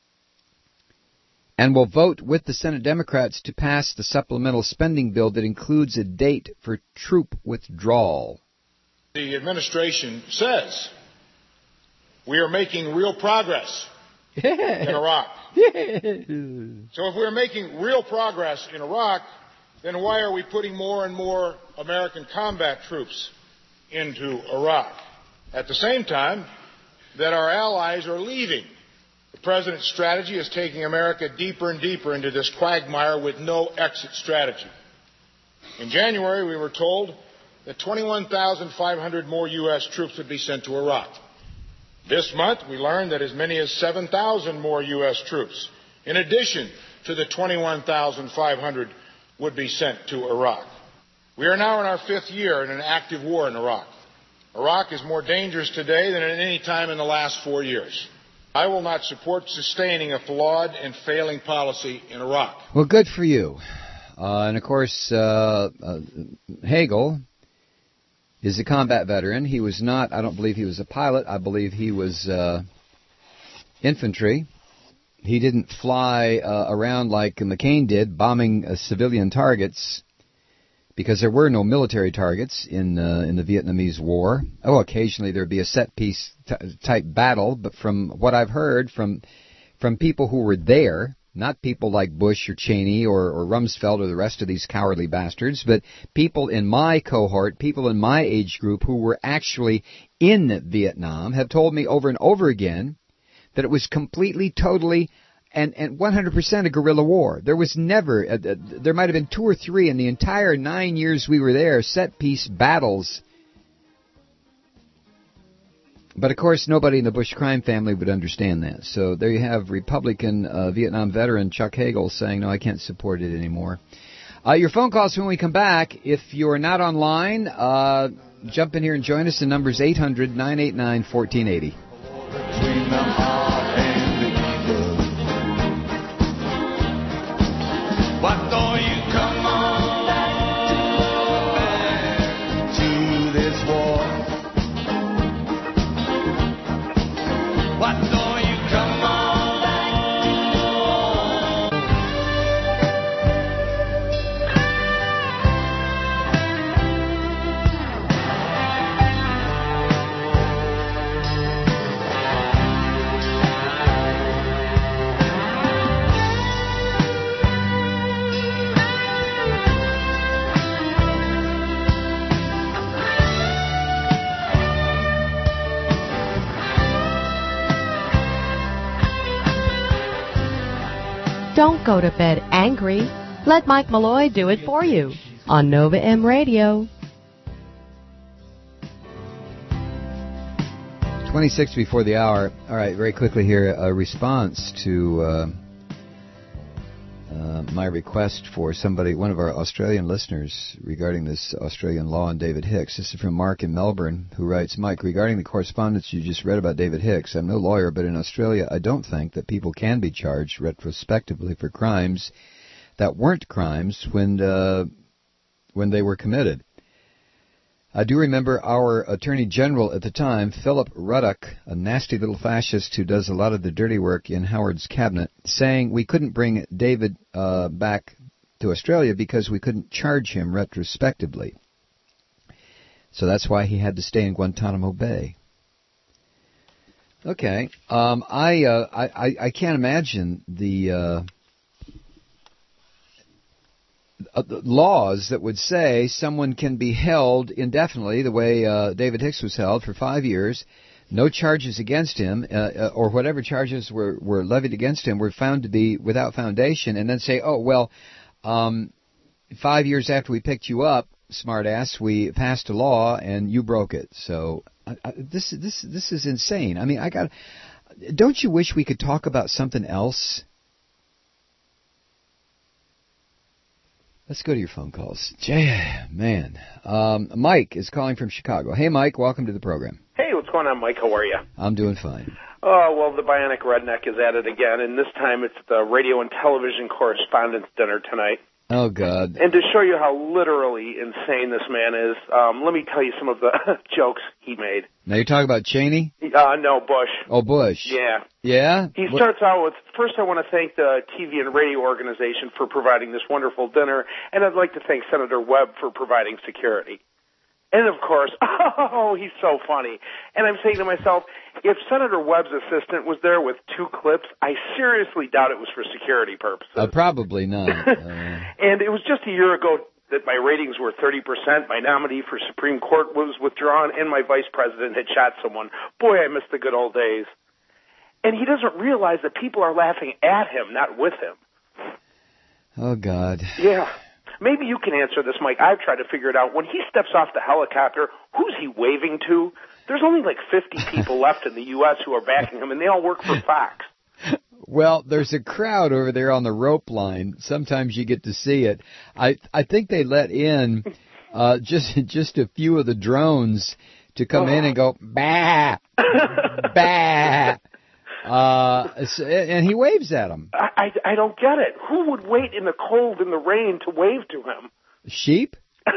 And will vote with the Senate Democrats to pass the supplemental spending bill that includes a date for troop withdrawal. The administration says we are making real progress in Iraq. So if we're making real progress in Iraq, then why are we putting more and more American combat troops into Iraq? At the same time that our allies are leaving. The President's strategy is taking America deeper and deeper into this quagmire with no exit strategy. In January, we were told that twenty-one thousand five hundred more U S troops would be sent to Iraq. This month, we learned that as many as seven thousand more U S troops, in addition to the twenty-one thousand five hundred, would be sent to Iraq. We are now in our fifth year in an active war in Iraq. Iraq is more dangerous today than at any time in the last four years. I will not support sustaining a flawed and failing policy in Iraq. Well, good for you. Uh, and, of course, uh, uh, Hagel is a combat veteran. He was not, I don't believe he was a pilot. I believe he was uh, infantry. He didn't fly uh, around like McCain did, bombing uh, civilian targets, because there were no military targets in uh, in the Vietnamese War. Oh, occasionally there'd be a set-piece t- type battle, but from what I've heard from from people who were there, not people like Bush or Cheney or, or Rumsfeld or the rest of these cowardly bastards, but people in my cohort, people in my age group who were actually in Vietnam, have told me over and over again that it was completely, totally, and, and one hundred percent a guerrilla war. There was never, uh, uh, there might have been two or three in the entire nine years we were there, set-piece battles. But, of course, nobody in the Bush crime family would understand that. So there you have Republican uh, Vietnam veteran Chuck Hagel saying, no, I can't support it anymore. Uh, your phone calls when we come back. If you're not online, uh, jump in here and join us. The number's eight hundred, nine eight nine, one four eight zero. Why don't you come on back to this war? Why don't you come on back to go to bed angry. Let Mike Malloy do it for you on Nova M Radio. twenty-six before the hour. All right, very quickly here, a response to uh, uh, my request for somebody, one of our Australian listeners, regarding this Australian law on David Hicks. This is from Mark in Melbourne, who writes, Mike, regarding the correspondence you just read about David Hicks, I'm no lawyer, but in Australia I don't think that people can be charged retrospectively for crimes that weren't crimes when uh, when they were committed. I do remember our Attorney General at the time, Philip Ruddock, a nasty little fascist who does a lot of the dirty work in Howard's cabinet, saying we couldn't bring David uh, back to Australia because we couldn't charge him retrospectively. So that's why he had to stay in Guantanamo Bay. Okay. Um, I, uh, I I can't imagine the... Uh, Uh, laws that would say someone can be held indefinitely, the way uh, David Hicks was held for five years, no charges against him, uh, uh, or whatever charges were, were levied against him were found to be without foundation, and then say, oh, well, um, five years after we picked you up, smartass, we passed a law and you broke it. So uh, uh, this this this is insane. I mean, I got. Don't you wish we could talk about something else? Let's go to your phone calls. Jay, man. Um, Mike is calling from Chicago. Hey, Mike, welcome to the program. Hey, what's going on, Mike? How are you? I'm doing fine. Oh, well, the Bionic Redneck is at it again, and this time it's the radio and television correspondence dinner tonight. Oh, God. And to show you how literally insane this man is, um, let me tell you some of the jokes he made. Now, you're talking about Cheney? Uh, no, Bush. Oh, Bush. Yeah. Yeah? He What? starts out with, first I want to thank the T V and radio organization for providing this wonderful dinner, and I'd like to thank Senator Webb for providing security. And, of course, oh, he's so funny. And I'm saying to myself, if Senator Webb's assistant was there with two clips, I seriously doubt it was for security purposes. Uh, probably not. Uh, and it was just a year ago that my ratings were thirty percent, my nominee for Supreme Court was withdrawn, and my vice president had shot someone. Boy, I miss the good old days. And he doesn't realize that people are laughing at him, not with him. oh, God. Yeah. Maybe you can answer this, Mike. I've tried to figure it out. When he steps off the helicopter, who's he waving to? There's only like fifty people left in the U S who are backing him, and they all work for Fox. Well, there's a crowd over there on the rope line. Sometimes you get to see it. I I think they let in uh, just just a few of the drones to come oh. in and go, bah, bah. Uh, and he waves at him. I, I, I don't get it. Who would wait in the cold and the rain to wave to him? Sheep?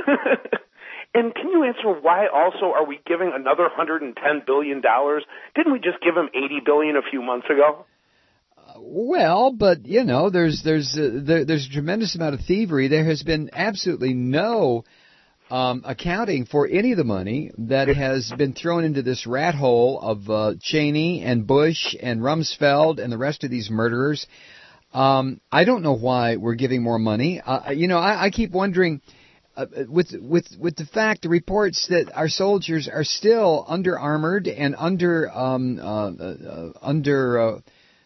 And can you answer why also are we giving another one hundred ten billion dollars? Didn't we just give him eighty billion dollars a few months ago? Uh, well, but, you know, there's there's uh, there, there's a tremendous amount of thievery. There has been absolutely no Um, accounting for any of the money that has been thrown into this rat hole of uh, Cheney and Bush and Rumsfeld and the rest of these murderers. Um, I don't know why we're giving more money. Uh, you know, I, I keep wondering, uh, with with with the fact, the reports that our soldiers are still under armored and under um, uh, uh, under uh,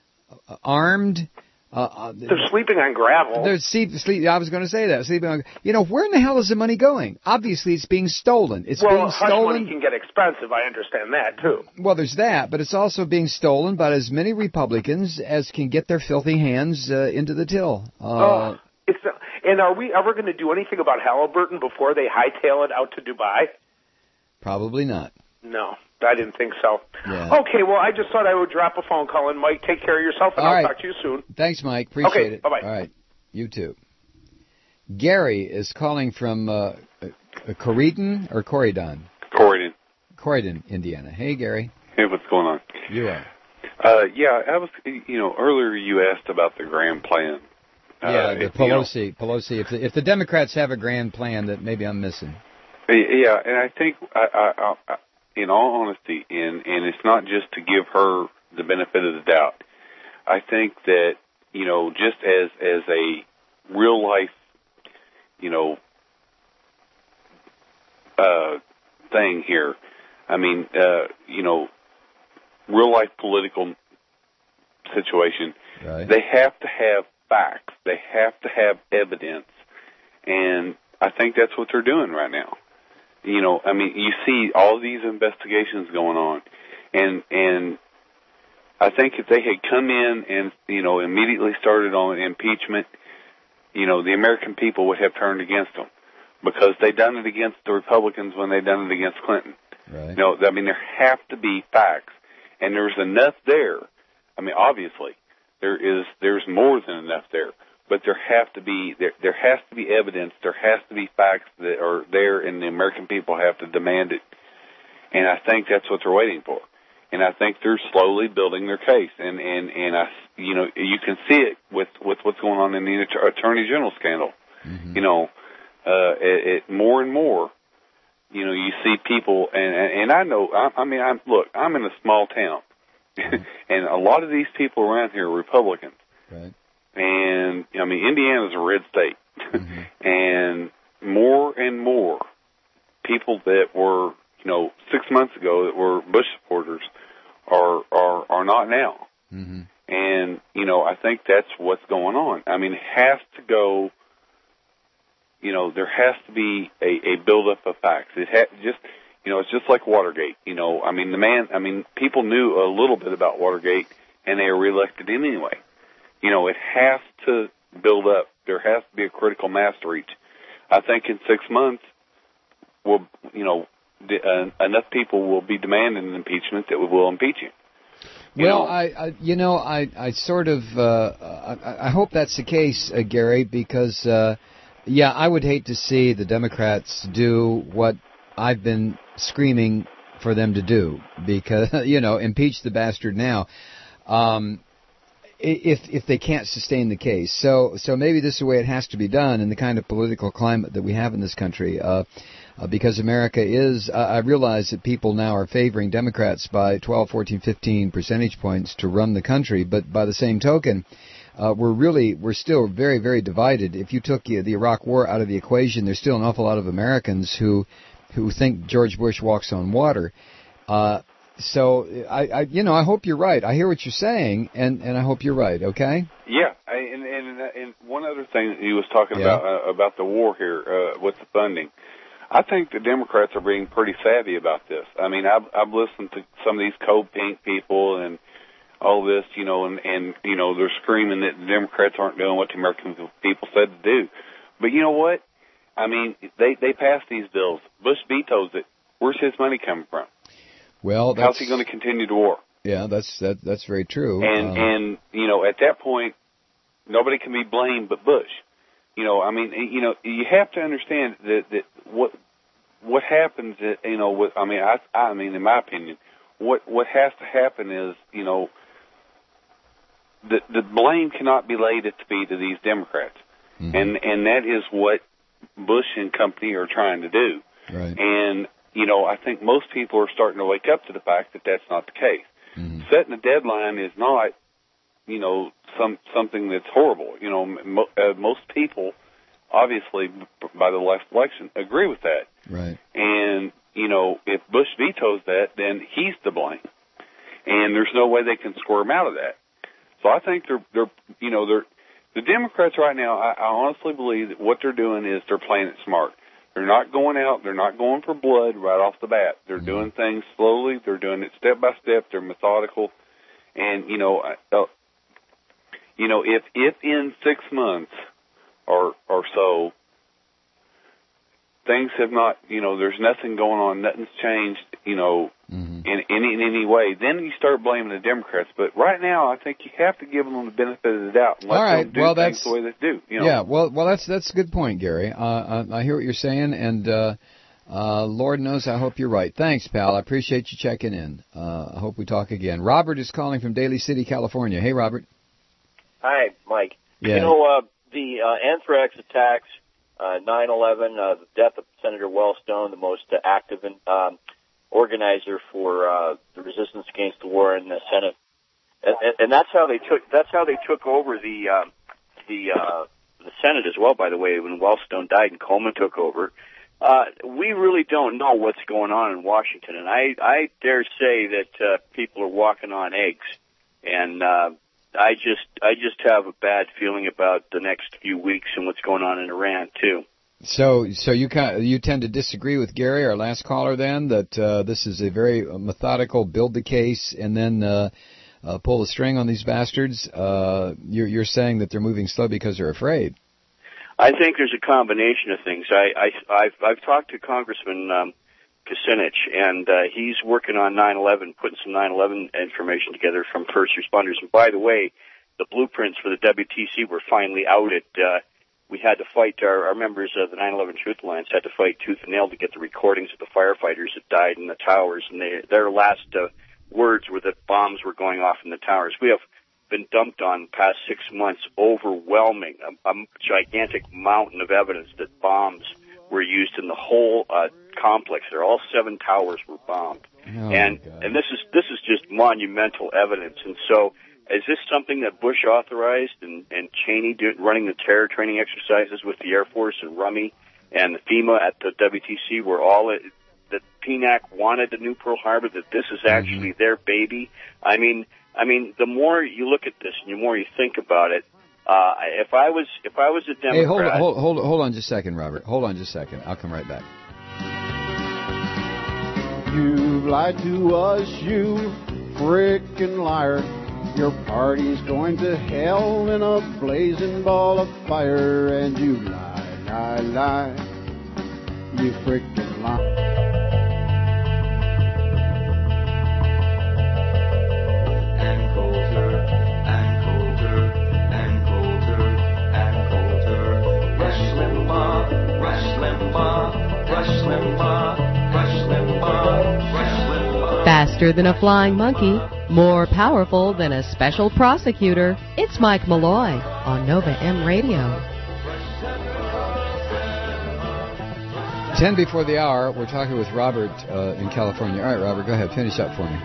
armed. Uh, they're sleeping on gravel. They're sleep, sleep, I was going to say that. Sleeping on, you know, where in the hell is the money going? Obviously, it's being stolen. It's well, being hush stolen. money can get expensive. I understand that, too. Well, there's that, but it's also being stolen by as many Republicans as can get their filthy hands uh, into the till. Uh, oh, it's uh, and are we ever going to do anything about Halliburton before they hightail it out to Dubai? Probably not. No. I didn't think so. Yeah. Okay, well, I just thought I would drop a phone call. And, Mike, take care of yourself, and All I'll right. talk to you soon. Thanks, Mike. Appreciate okay, it. bye-bye. All right. You too. Gary is calling from uh, Corydon or Corydon? Corydon. Corydon, Indiana. Hey, Gary. Hey, what's going on? You are. Uh, yeah, I was, you know, earlier you asked about the grand plan. Yeah, uh, the if, Pelosi. You know, Pelosi. If the, if the Democrats have a grand plan that maybe I'm missing. Yeah, and I think, I, I, I, in all honesty, and, and it's not just to give her the benefit of the doubt, I think that, you know, just as, as a real life, you know, uh, thing here, I mean, uh, you know, real life political situation, right. They have to have facts. They have to have evidence. And I think that's what they're doing right now. You know, I mean, you see all these investigations going on. And, and I think if they had come in and, you know, immediately started on impeachment, you know, the American people would have turned against them because they done it against the Republicans when they done it against Clinton. Right. You know, I mean, there have to be facts, and there's enough there. I mean, obviously, there is, there's more than enough there, but there have to be, there, there has to be evidence, there has to be facts that are there, and the American people have to demand it. And I think that's what they're waiting for. And I think they're slowly building their case. And, and, and I, you know, you can see it with, with what's going on in the Attorney General scandal. Mm-hmm. You know, uh, it, it, more and more, you know, you see people, and, and I know, I, I mean, I'm, look, I'm in a small town, and a lot of these people around here are Republicans. Right. And, I mean, Indiana's a red state. Mm-hmm. And more and more people that were, you know, six months ago that were Bush supporters are are, are not now. Mm-hmm. And, you know, I think that's what's going on. I mean, it has to go, you know, there has to be a, a buildup of facts. It ha- just, you know, it's just like Watergate. You know, I mean, the man, I mean, people knew a little bit about Watergate, and they were reelected him anyway. You know, it has to build up. There has to be a critical mass reach. I think in six months, we'll, you know, The, uh, enough people will be demanding an impeachment that we will impeach him. You well, know? I, I, you know, I, I sort of, uh, I, I hope that's the case, uh, Gary, because, uh, yeah, I would hate to see the Democrats do what I've been screaming for them to do, because, you know, impeach the bastard now, um, if if they can't sustain the case. So, so maybe this is the way it has to be done in the kind of political climate that we have in this country. Uh, Uh, because America is, uh, I realize that people now are favoring Democrats by twelve, fourteen, fifteen percentage points to run the country, but by the same token, uh, we're really, we're still very, very divided. If you took uh, the Iraq War out of the equation, there's still an awful lot of Americans who, who think George Bush walks on water. Uh, so, I, I, you know, I hope you're right. I hear what you're saying, and, and I hope you're right, okay? Yeah, and, and, and one other thing that he was talking yeah. about, uh, about the war here, uh, with the funding. I think the Democrats are being pretty savvy about this. I mean, I've, I've listened to some of these Code Pink people and all this, you know, and, and, you know, they're screaming that the Democrats aren't doing what the American people said to do. But you know what? I mean, they, they passed these bills. Bush vetoes it. Where's his money coming from? Well, that's, how's he going to continue the war? Yeah, that's, that, that's very true. And, um, and, you know, at that point, nobody can be blamed but Bush. You know, I mean, you know, you have to understand that, that what what happens, you know, with, I mean, I, I mean, in my opinion, what what has to happen is, you know, the the blame cannot be laid at the feet of these Democrats, mm-hmm. and and that is what Bush and company are trying to do. Right. And you know, I think most people are starting to wake up to the fact that that's not the case. Mm-hmm. Setting a deadline is not, you know, some something that's horrible. You know, mo- uh, most people, obviously, by the last election, agree with that. Right. And, you know, if Bush vetoes that, then he's to blame. And there's no way they can squirm him out of that. So I think they're, they're you know, they're, the Democrats right now, I, I honestly believe that what they're doing is they're playing it smart. They're not going out, they're not going for blood right off the bat. They're mm-hmm. doing things slowly, they're doing it step by step, they're methodical. And, you know, uh, you know, if, if in six months or, or so, things have not, you know, there's nothing going on, nothing's changed, you know, mm-hmm. in, in, in any way, then you start blaming the Democrats. But right now, I think you have to give them the benefit of the doubt and let All right. them do well, things that's, the way they do. You know? Yeah, well, well, that's that's a good point, Gary. Uh, I, I hear what you're saying, and uh, uh, Lord knows I hope you're right. Thanks, pal. I appreciate you checking in. Uh, I hope we talk again. Robert is calling from Daly City, California. Hey, Robert. Hi, Mike. Yeah. You know, uh, the uh, anthrax attacks, Uh, nine eleven, uh, the death of Senator Wellstone, the most uh, active in, um, organizer for uh, the resistance against the war in the Senate, and, and, and that's how they took that's how they took over the uh, the uh, the Senate as well. By the way, when Wellstone died and Coleman took over, uh, we really don't know what's going on in Washington, and I I dare say that uh, people are walking on eggs, and uh, I just I just have a bad feeling about the next few weeks and what's going on in Iran too. So, so you kind you tend to disagree with Gary, our last caller, then that uh, this is a very methodical build the case and then uh, uh, pull the string on these bastards. Uh, you're, you're saying that they're moving slow because they're afraid. I think there's a combination of things. I, I I've I've talked to Congressman um, Kucinich, and uh, he's working on nine eleven, putting some nine eleven information together from first responders. And by the way, the blueprints for the W T C were finally out at. Uh, We had to fight, our, our members of the nine eleven Truth Alliance had to fight tooth and nail to get the recordings of the firefighters that died in the towers, and they, their last uh, words were that bombs were going off in the towers. We have been dumped on the past six months, overwhelming, a, a gigantic mountain of evidence that bombs were used in the whole uh, complex. There, all seven towers were bombed, oh and and this is this is just monumental evidence, and so. Is this something that Bush authorized and, and Cheney do, running the terror training exercises with the Air Force and Rummy and the FEMA at the W T C were all it, that P N A C wanted the new Pearl Harbor, that this is actually mm-hmm. their baby? I mean, I mean, the more you look at this and the more you think about it, uh, if I was if I was a Democrat... Hey, hold on, hold, hold, hold on just a second, Robert. Hold on just a second. I'll come right back. You lied to us, you frickin' liar. Your party's going to hell in a blazing ball of fire, and you lie, lie, lie, you frickin' lie. And colder, and colder, and colder, and colder. Rush Limbaugh, Rush Limbaugh, Rush Limbaugh, Rush Limbaugh, Rush Limbaugh. Faster than a flying monkey, more powerful than a special prosecutor, it's Mike Malloy on Nova M Radio. Ten before the hour, we're talking with Robert uh, in California. All right, Robert, go ahead. Finish up for me.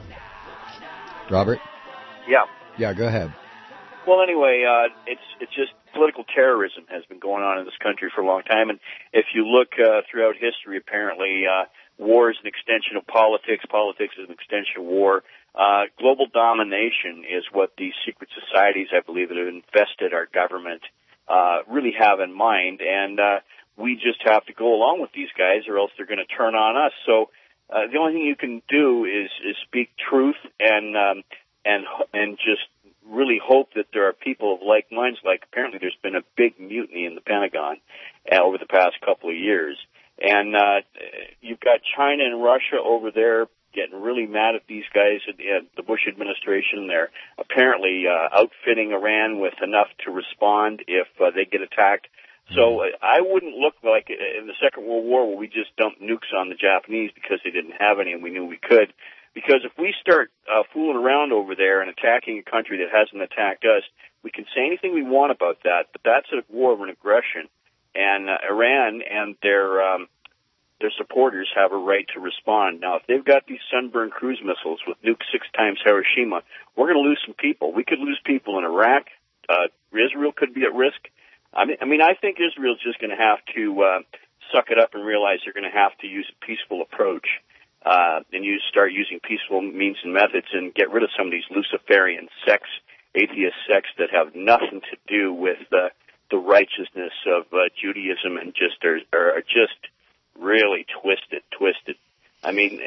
Robert? Yeah. Yeah, go ahead. Well, anyway, uh, it's it's just political terrorism has been going on in this country for a long time, and if you look uh, throughout history, apparently uh, war is an extension of politics. Politics is an extension of war. Uh, global domination is what these secret societies, I believe, that have infested our government, uh, really have in mind. And, uh, we just have to go along with these guys or else they're going to turn on us. So, uh, the only thing you can do is, is speak truth and, um, and, and just really hope that there are people of like minds. Like apparently there's been a big mutiny in the Pentagon uh, over the past couple of years. And, uh, you've got China and Russia over there getting really mad at these guys at the, uh, the Bush administration. They're apparently uh, outfitting Iran with enough to respond if uh, they get attacked. So uh, I wouldn't look like in the Second World War where we just dumped nukes on the Japanese because they didn't have any and we knew we could. Because if we start uh, fooling around over there and attacking a country that hasn't attacked us, we can say anything we want about that, but that's a war of an aggression. And uh, Iran and their... Um, their supporters have a right to respond. Now, if they've got these Sunburn cruise missiles with nukes six times Hiroshima, we're going to lose some people. We could lose people in Iraq. Uh, Israel could be at risk. I mean, I mean, I think Israel's just going to have to uh, suck it up and realize they're going to have to use a peaceful approach uh, and use start using peaceful means and methods and get rid of some of these Luciferian sects, atheist sects that have nothing to do with uh, the righteousness of uh, Judaism and just are, are just really twisted, twisted. I mean,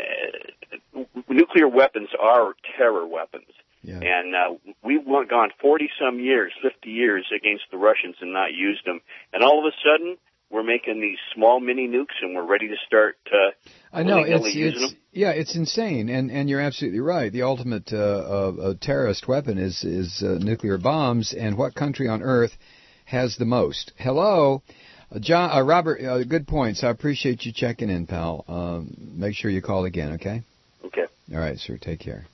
uh, nuclear weapons are terror weapons. Yeah. And uh, we've gone forty-some years, fifty years against the Russians and not used them. And all of a sudden, we're making these small mini nukes and we're ready to start uh, I know, it's, using it's them. Yeah, it's insane. And, and you're absolutely right. The ultimate uh, uh, terrorist weapon is, is uh, nuclear bombs. And what country on earth has the most? Hello? John, uh, Robert, uh, good points. I appreciate you checking in, pal. Um, make sure you call again, okay? Okay. All right, sir. Take care.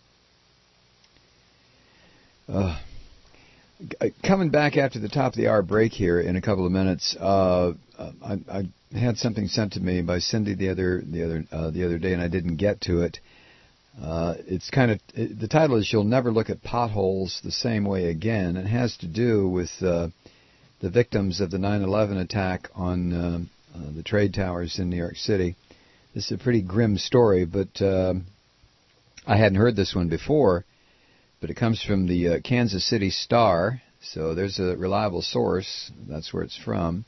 Uh, coming back after the top of the hour break here in a couple of minutes, uh, I, I had something sent to me by Cindy the other the other uh, the other day, and I didn't get to it. Uh, it's kind of it, the title is "You'll Never Look at Potholes the Same Way Again." It has to do with Uh, the victims of the nine eleven attack on uh, uh, the trade towers in New York City. This is a pretty grim story, but uh, I hadn't heard this one before. but it comes from the uh, Kansas City Star, so there's a reliable source. That's where it's from.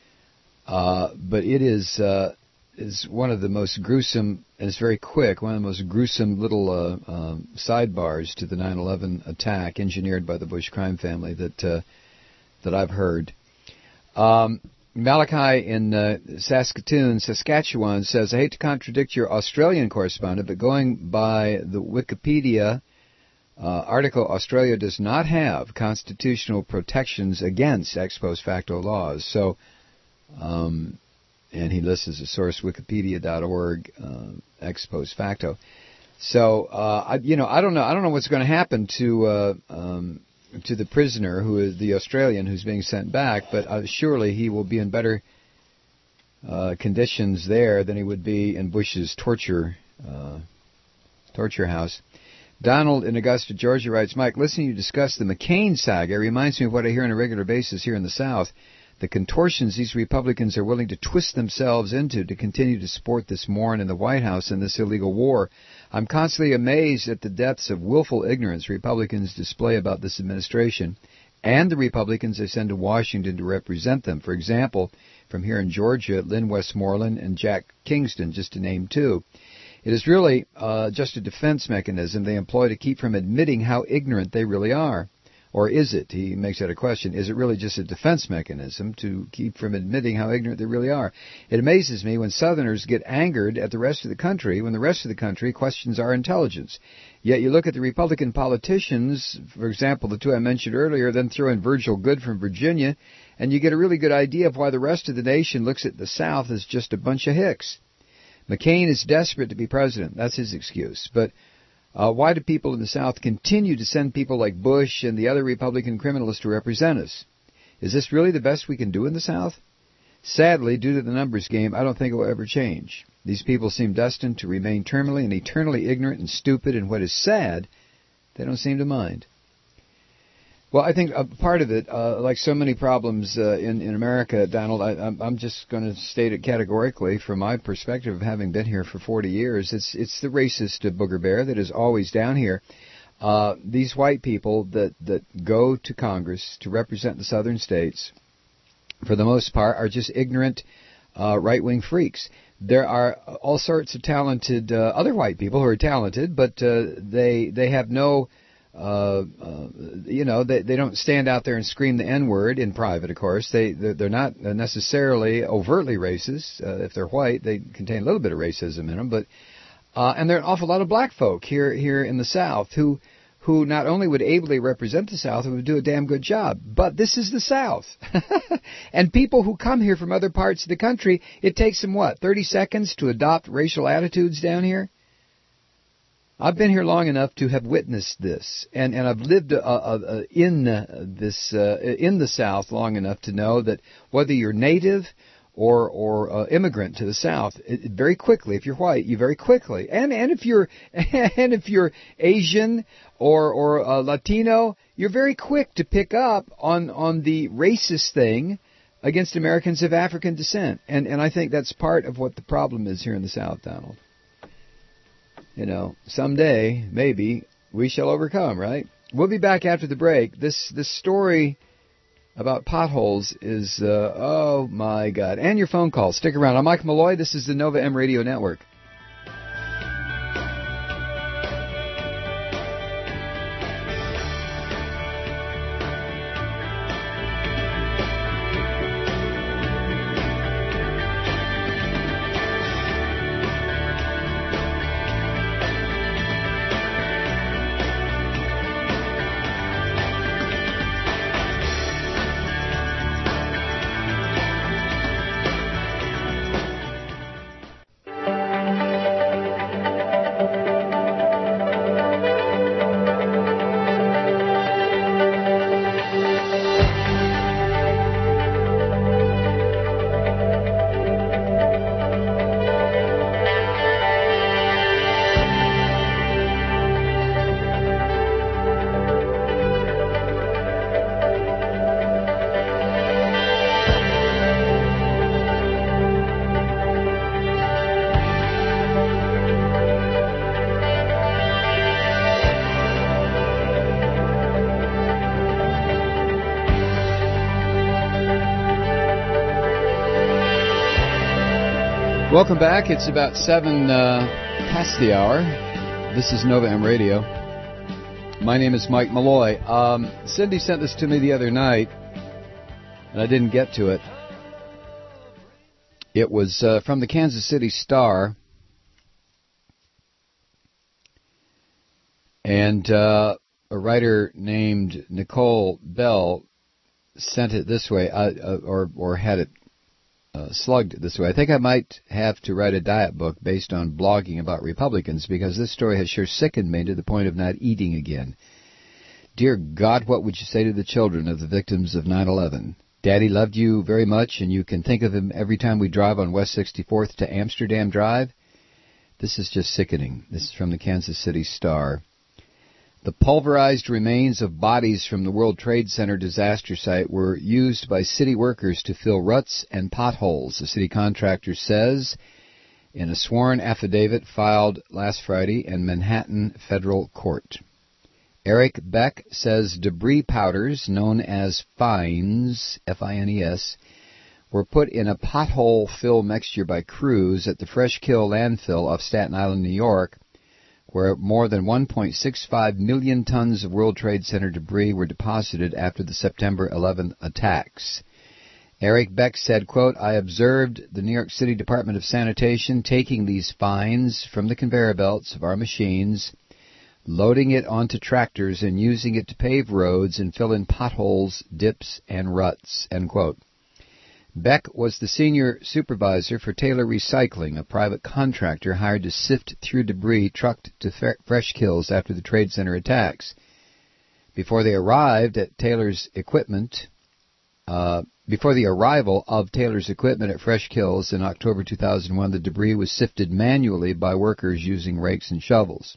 Uh, but it is uh, is one of the most gruesome, and it's very quick, one of the most gruesome little uh, um, sidebars to the nine eleven attack engineered by the Bush crime family that uh, that I've heard. Um, Malachi in uh, Saskatoon, Saskatchewan says, I hate to contradict your Australian correspondent, but going by the Wikipedia uh, article, Australia does not have constitutional protections against ex post facto laws. So, um, and he lists as a source wikipedia dot org, uh, ex post facto. So, uh, I, you know, I don't know. I don't know what's going to happen to uh, um, to the prisoner, who is the Australian who's being sent back, but uh, surely he will be in better uh, conditions there than he would be in Bush's torture uh, torture house. Donald in Augusta, Georgia writes, Mike, listening to you discuss the McCain saga reminds me of what I hear on a regular basis here in the South. The contortions these Republicans are willing to twist themselves into to continue to support this moron in the White House and this illegal war. I'm constantly amazed at the depths of willful ignorance Republicans display about this administration and the Republicans they send to Washington to represent them. For example, from here in Georgia, Lynn Westmoreland and Jack Kingston, just to name two. It is really uh, just a defense mechanism they employ to keep from admitting how ignorant they really are. Or is it? He makes that a question. Is it really just a defense mechanism to keep from admitting how ignorant they really are? It amazes me when Southerners get angered at the rest of the country when the rest of the country questions our intelligence. Yet you look at the Republican politicians, for example, the two I mentioned earlier, then throw in Virgil Goode from Virginia, and you get a really good idea of why the rest of the nation looks at the South as just a bunch of hicks. McCain is desperate to be president. That's his excuse. But Uh, why do people in the South continue to send people like Bush and the other Republican criminals to represent us? Is this really the best we can do in the South? Sadly, due to the numbers game, I don't think it will ever change. These people seem destined to remain terminally and eternally ignorant and stupid, and what is sad, they don't seem to mind. Well, I think a part of it, uh, like so many problems uh, in, in America, Donald, I, I'm, I'm just going to state it categorically from my perspective of having been here for forty years. It's it's the racist uh, booger bear that is always down here. Uh, these white people that, that go to Congress to represent the southern states, for the most part, are just ignorant uh, right-wing freaks. There are all sorts of talented uh, other white people who are talented, but uh, they they have no... Uh, uh, you know, they they don't stand out there and scream the N-word in private, of course. They, they're, they're not necessarily overtly racist. Uh, if they're white, they contain a little bit of racism in them. But uh, and there are an awful lot of black folk here here in the South who who not only would ably represent the South, but would do a damn good job. But this is the South. And people who come here from other parts of the country, it takes them, what, thirty seconds to adopt racial attitudes down here? I've been here long enough to have witnessed this, and, and I've lived uh, uh, in uh, this uh, in the South long enough to know that whether you're native or or uh, immigrant to the South, it, it very quickly, if you're white, you very quickly, and and if you're and if you're Asian or or uh, Latino, you're very quick to pick up on on the racist thing against Americans of African descent, and and I think that's part of what the problem is here in the South, Donald. You know, someday, maybe, we shall overcome, right? We'll be back after the break. This this story about potholes is, uh, oh, my God. And your phone calls. Stick around. I'm Mike Malloy. This is the Nova M Radio Network. Welcome back. It's about seven uh, past the hour. This is Nova M Radio. My name is Mike Malloy. Um, Cindy sent this to me the other night, and I didn't get to it. It was uh, from the Kansas City Star, and uh, a writer named Nicole Bell sent it this way, uh, uh, or or had it uh, slugged this way. I think I might have to write a diet book based on blogging about Republicans, because this story has sure sickened me to the point of not eating again. Dear God, what would you say to the children of the victims of nine eleven? Daddy loved you very much, and you can think of him every time we drive on West sixty-fourth to Amsterdam Drive. This is just sickening. This is from the Kansas City Star. The pulverized remains of bodies from the World Trade Center disaster site were used by city workers to fill ruts and potholes, the city contractor says in a sworn affidavit filed last Friday in Manhattan Federal Court. Eric Beck says debris powders, known as fines, F I N E S, were put in a pothole fill mixture by crews at the Fresh Kill landfill off Staten Island, New York, where more than one point six five million tons of World Trade Center debris were deposited after the September eleventh attacks. Eric Beck said, quote, I observed the New York City Department of Sanitation taking these fines from the conveyor belts of our machines, loading it onto tractors and using it to pave roads and fill in potholes, dips, and ruts, end quote. Beck was the senior supervisor for Taylor Recycling, a private contractor hired to sift through debris trucked to Fresh Kills after the Trade Center attacks. Before they arrived at Taylor's equipment, uh, before the arrival of Taylor's equipment at Fresh Kills in October two thousand one, the debris was sifted manually by workers using rakes and shovels.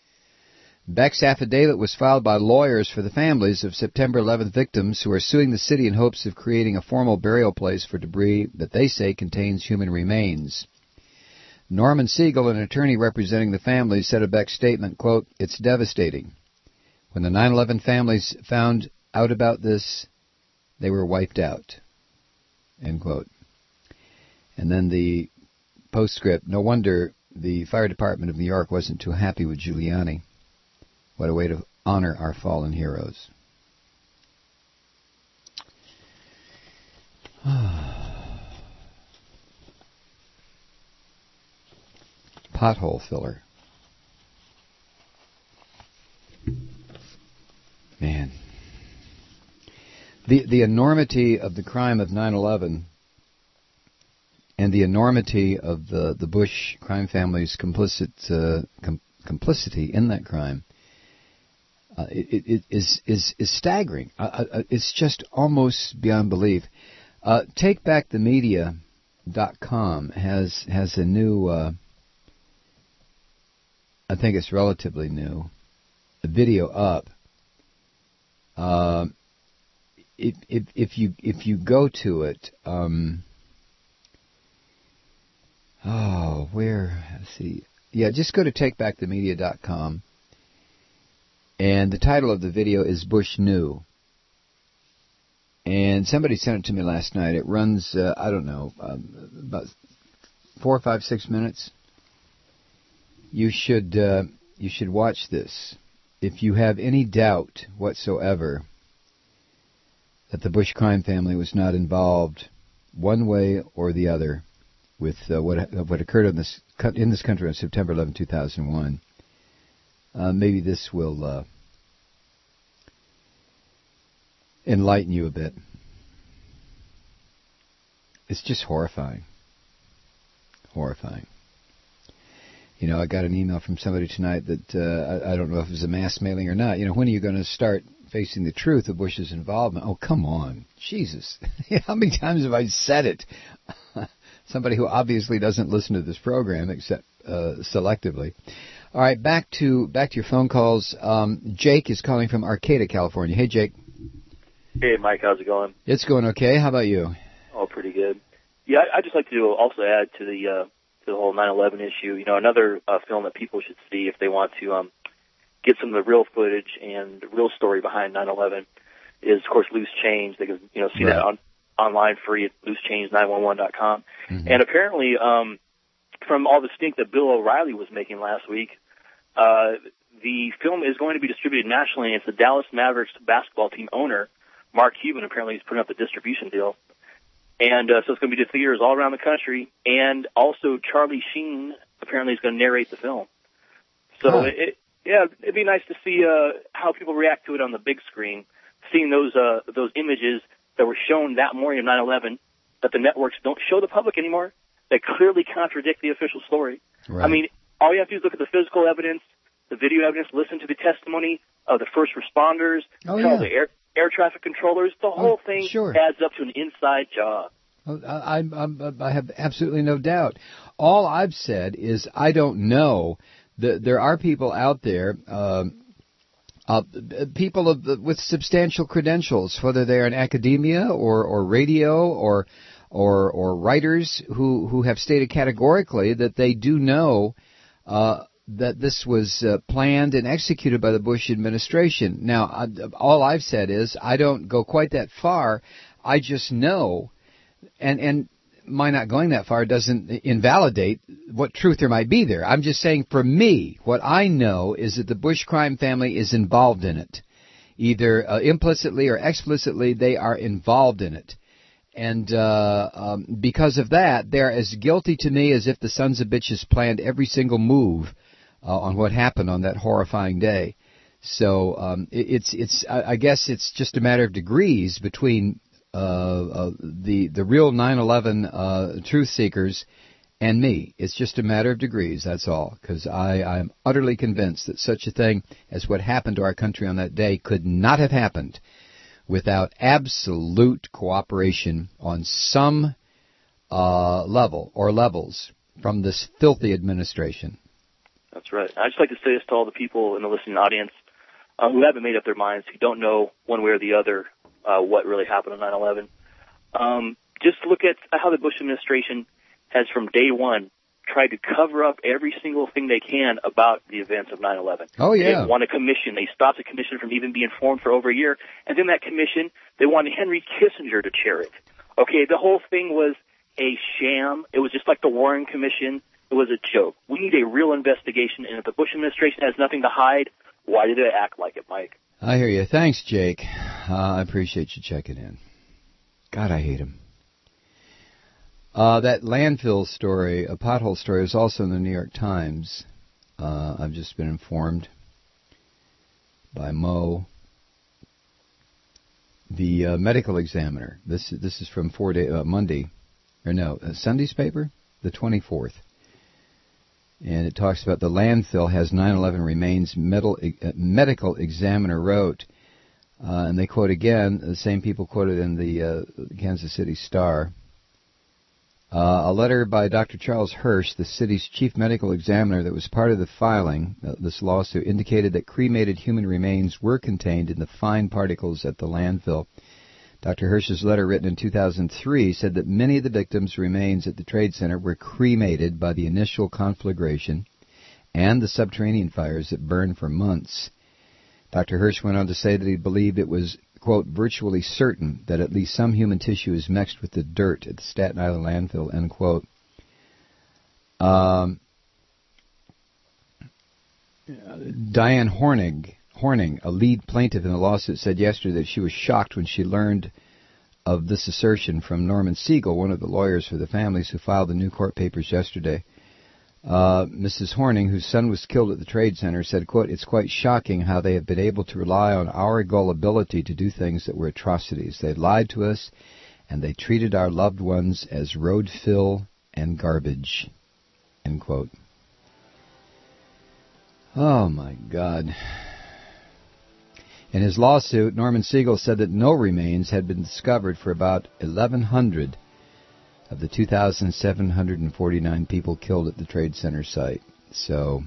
Beck's affidavit was filed by lawyers for the families of September eleventh victims who are suing the city in hopes of creating a formal burial place for debris that they say contains human remains. Norman Siegel, an attorney representing the families, said of Beck's statement, quote, it's devastating. When the nine eleven families found out about this, they were wiped out, end quote. And then the postscript, no wonder the fire department of New York wasn't too happy with Giuliani. What a way to honor our fallen heroes. Pothole filler. Man. The the enormity of the crime of nine eleven and the enormity of the, the Bush crime family's complicit, uh, com- complicity in that crime Uh, it, it is is is staggering. Uh, uh, it's just almost beyond belief. Uh, take back the media dot com has has a new, uh, I think it's relatively new, a video up. Uh, if if if you if you go to it, um, oh, where? Let's see. Yeah, just go to take back the media dot com. And the title of the video is Bush Knew. And somebody sent it to me last night. It runs, uh, I don't know, um, about four, five, six minutes. You should uh, you should watch this. If you have any doubt whatsoever that the Bush crime family was not involved one way or the other with uh, what what occurred in this in this country on September eleventh, two thousand one, Uh, maybe this will uh, enlighten you a bit. It's just horrifying. Horrifying. You know, I got an email from somebody tonight that, uh, I, I don't know if it was a mass mailing or not. You know, when are you going to start facing the truth of Bush's involvement? Oh, come on. Jesus. How many times have I said it? Somebody who obviously doesn't listen to this program except uh, selectively. All right, back to back to your phone calls. Um, Jake is calling from Arcata, California. Hey, Jake. Hey, Mike. How's it going? It's going okay. How about you? Oh, pretty good. Yeah, I'd just like to also add to the uh, to the whole nine eleven issue. You know, another uh, film that people should see if they want to um, get some of the real footage and the real story behind nine eleven is, of course, Loose Change. They can, you know, see right. that on online free at loose change nine one one dot com. Mm-hmm. And apparently, um, from all the stink that Bill O'Reilly was making last week, uh, the film is going to be distributed nationally. It's the Dallas Mavericks basketball team owner, Mark Cuban, apparently is putting up the distribution deal. And uh, so it's going to be to theaters all around the country. And also Charlie Sheen apparently is going to narrate the film. So, huh. it, it, yeah, it'd be nice to see uh, how people react to it on the big screen, seeing those uh, those images that were shown that morning of nine eleven that the networks don't show the public anymore, that clearly contradict the official story. Right. I mean, all you have to do is look at the physical evidence, the video evidence, listen to the testimony of the first responders, oh, yeah. yeah. the air, air traffic controllers. The whole oh, thing sure. adds up to an inside job. I, I, I have absolutely no doubt. All I've said is I don't know. The, there are people out there, um, uh, people of the, with substantial credentials, whether they're in academia or, or radio or or or writers who, who have stated categorically that they do know uh, that this was uh, planned and executed by the Bush administration. Now, I, all I've said is I don't go quite that far. I just know, and and my not going that far doesn't invalidate what truth there might be there. I'm just saying, for me, what I know is that the Bush crime family is involved in it. Either uh, implicitly or explicitly, they are involved in it. And uh, um, because of that, they're as guilty to me as if the sons of bitches planned every single move uh, on what happened on that horrifying day. So um, it, it's it's I guess it's just a matter of degrees between uh, uh, the the real nine eleven uh, truth seekers and me. It's just a matter of degrees. That's all. Because I I'm utterly convinced that such a thing as what happened to our country on that day could not have happened without absolute cooperation on some uh, level or levels from this filthy administration. That's right. I'd just like to say this to all the people in the listening audience uh, who haven't made up their minds, who don't know one way or the other uh, what really happened on nine eleven. Um, just look at how the Bush administration has from day one tried to cover up every single thing they can about the events of nine eleven. Oh, yeah. They want a commission. They stopped the commission from even being formed for over a year. And then that commission, they wanted Henry Kissinger to chair it. Okay, the whole thing was a sham. It was just like the Warren Commission. It was a joke. We need a real investigation. And if the Bush administration has nothing to hide, why did they act like it, Mike? I hear you. Thanks, Jake. Uh, I appreciate you checking in. God, I hate him. Uh, that landfill story, a pothole story, is also in the New York Times. Uh, I've just been informed by Mo. The uh, medical examiner, this this is from four day, uh, Monday, or no, uh, Sunday's paper, the twenty-fourth. And it talks about the landfill has nine eleven remains, medical, uh, medical examiner wrote. Uh, and they quote again, the same people quoted in the uh, Kansas City Star. Uh, a letter by Doctor Charles Hirsch, the city's chief medical examiner that was part of the filing, uh, this lawsuit, indicated that cremated human remains were contained in the fine particles at the landfill. Doctor Hirsch's letter, written in two thousand three, said that many of the victims' remains at the Trade Center were cremated by the initial conflagration and the subterranean fires that burned for months. Doctor Hirsch went on to say that he believed it was, quote, virtually certain that at least some human tissue is mixed with the dirt at the Staten Island landfill, end quote. Um, Diane Hornig, Horning, a lead plaintiff in the lawsuit, said yesterday that she was shocked when she learned of this assertion from Norman Siegel, one of the lawyers for the families who filed the new court papers yesterday. Uh, Missus Horning, whose son was killed at the Trade Center, said, quote, it's quite shocking how they have been able to rely on our gullibility to do things that were atrocities. They lied to us, and they treated our loved ones as road fill and garbage, end quote. Oh, my God. In his lawsuit, Norman Siegel said that no remains had been discovered for about eleven hundred of the two thousand seven hundred forty-nine people killed at the Trade Center site. So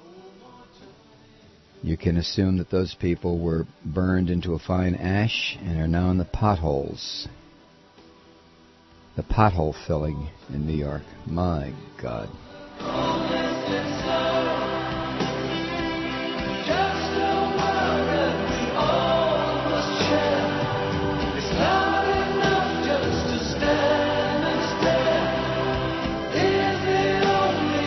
you can assume that those people were burned into a fine ash and are now in the potholes. The pothole filling in New York. My God. Is the only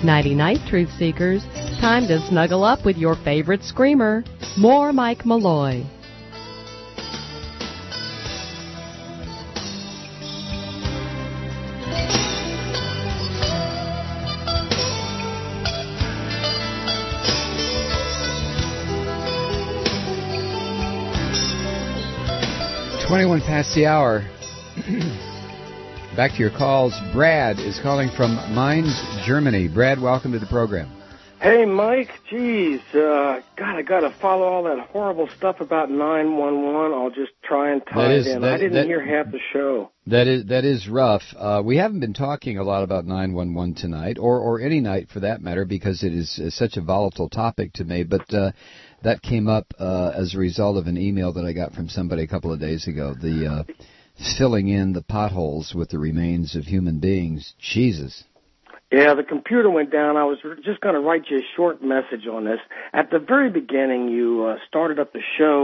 Nighty-night, truth seekers. Time to snuggle up with your favorite screamer. More Mike Malloy. twenty-one past the hour. Back to your calls. Brad is calling from Mainz, Germany. Brad, welcome to the program. Hey, Mike. Geez, uh, God, I got to follow all that horrible stuff about nine one one. I'll just try and tie That it is- in. that- I didn't that- hear half the show. That is that is rough. Uh, we haven't been talking a lot about nine one one tonight, or, or any night for that matter, because it is uh, such a volatile topic to me. But uh, that came up uh, as a result of an email that I got from somebody a couple of days ago. The uh, filling in the potholes with the remains of human beings. Jesus. Yeah, the computer went down. I was just going to write you a short message on this. At the very beginning, you uh, started up the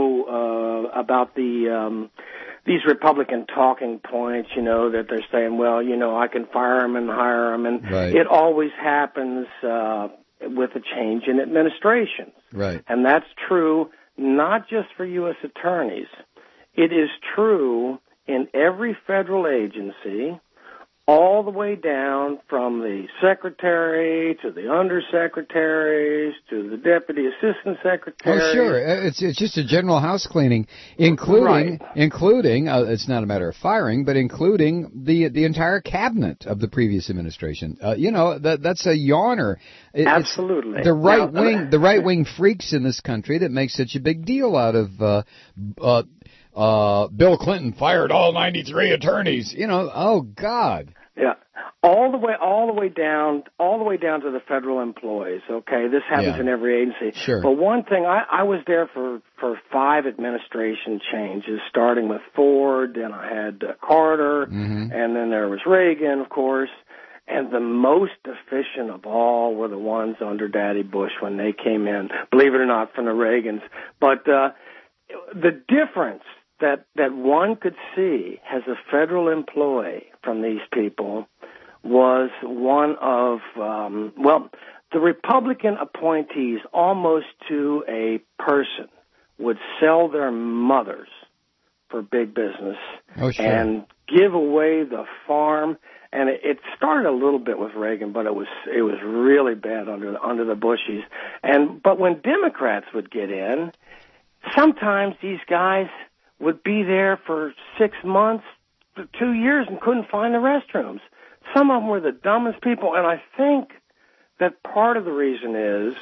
show uh, about the um, these Republican talking points, you know, that they're saying, well, you know, I can fire them and hire them. And Right. it always happens uh, with a change in administration. Right. And that's true not just for U S attorneys. It is true in every federal agency, all the way down from the secretary to the undersecretaries to the deputy assistant secretary. Oh, sure. It's it's just a general house cleaning, including Right. including. Uh, it's not a matter of firing, but including the the entire cabinet of the previous administration. Uh, you know that that's a yawner. It, Absolutely. It's the right Now- wing, the right wing freaks in this country that make such a big deal out of. Uh, uh, uh, Bill Clinton fired all ninety-three attorneys. You know, oh God. Yeah, all the way, all the way down, all the way down to the federal employees. Okay, this happens Yeah. in every agency. Sure. But one thing, I, I was there for for five administration changes, starting with Ford, then I had uh, Carter, Mm-hmm. and then there was Reagan, of course. And the most efficient of all were the ones under Daddy Bush when they came in. Believe it or not, from the Reagans. But uh, the difference that that one could see as a federal employee from these people was one of, um, well, the Republican appointees almost to a person would sell their mothers for big business Oh, sure. and give away the farm. And it, it started a little bit with Reagan, but it was it was really bad under under the Bushies. And but when Democrats would get in, sometimes these guys would be there for six months, to two years, and couldn't find the restrooms. Some of them were the dumbest people, and I think that part of the reason is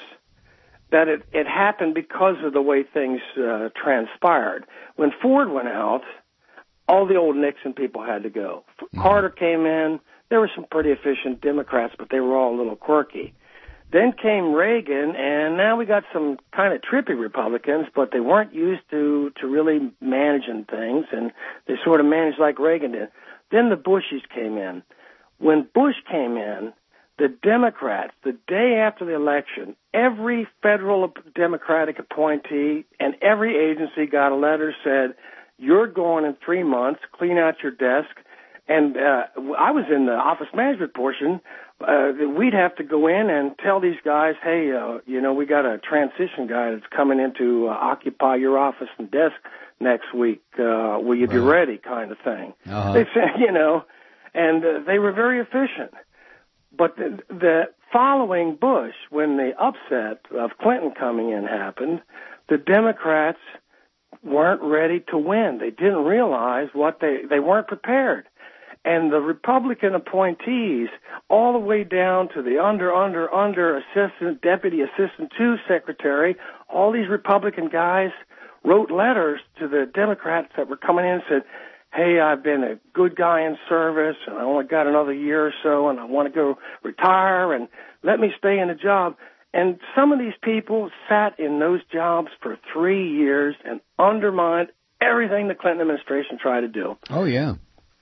that it, it happened because of the way things uh, transpired. When Ford went out, all the old Nixon people had to go. Mm-hmm. Carter came in. There were some pretty efficient Democrats, but they were all a little quirky. Then came Reagan, and now we got some kind of trippy Republicans, but they weren't used to, to really managing things, and they sort of managed like Reagan did. Then the Bushies came in. When Bush came in, the Democrats, the day after the election, every federal Democratic appointee and every agency got a letter said, you're going in three months, clean out your desk. And uh, I was in the office management portion. Uh, we'd have to go in and tell these guys, hey, uh, you know, we got a transition guy that's coming in to uh, occupy your office and desk next week. Uh, will you be Right. ready, kind of thing. Uh-huh. They said, you know, and uh, they were very efficient. But the, the following Bush, when the upset of Clinton coming in happened, the Democrats weren't ready to win. They didn't realize what they, they weren't prepared. And the Republican appointees, all the way down to the under, under, under assistant, deputy assistant to secretary, all these Republican guys wrote letters to the Democrats that were coming in and said, hey, I've been a good guy in service, and I only got another year or so, and I want to go retire, and let me stay in the job. And some of these people sat in those jobs for three years and undermined everything the Clinton administration tried to do. Oh yeah.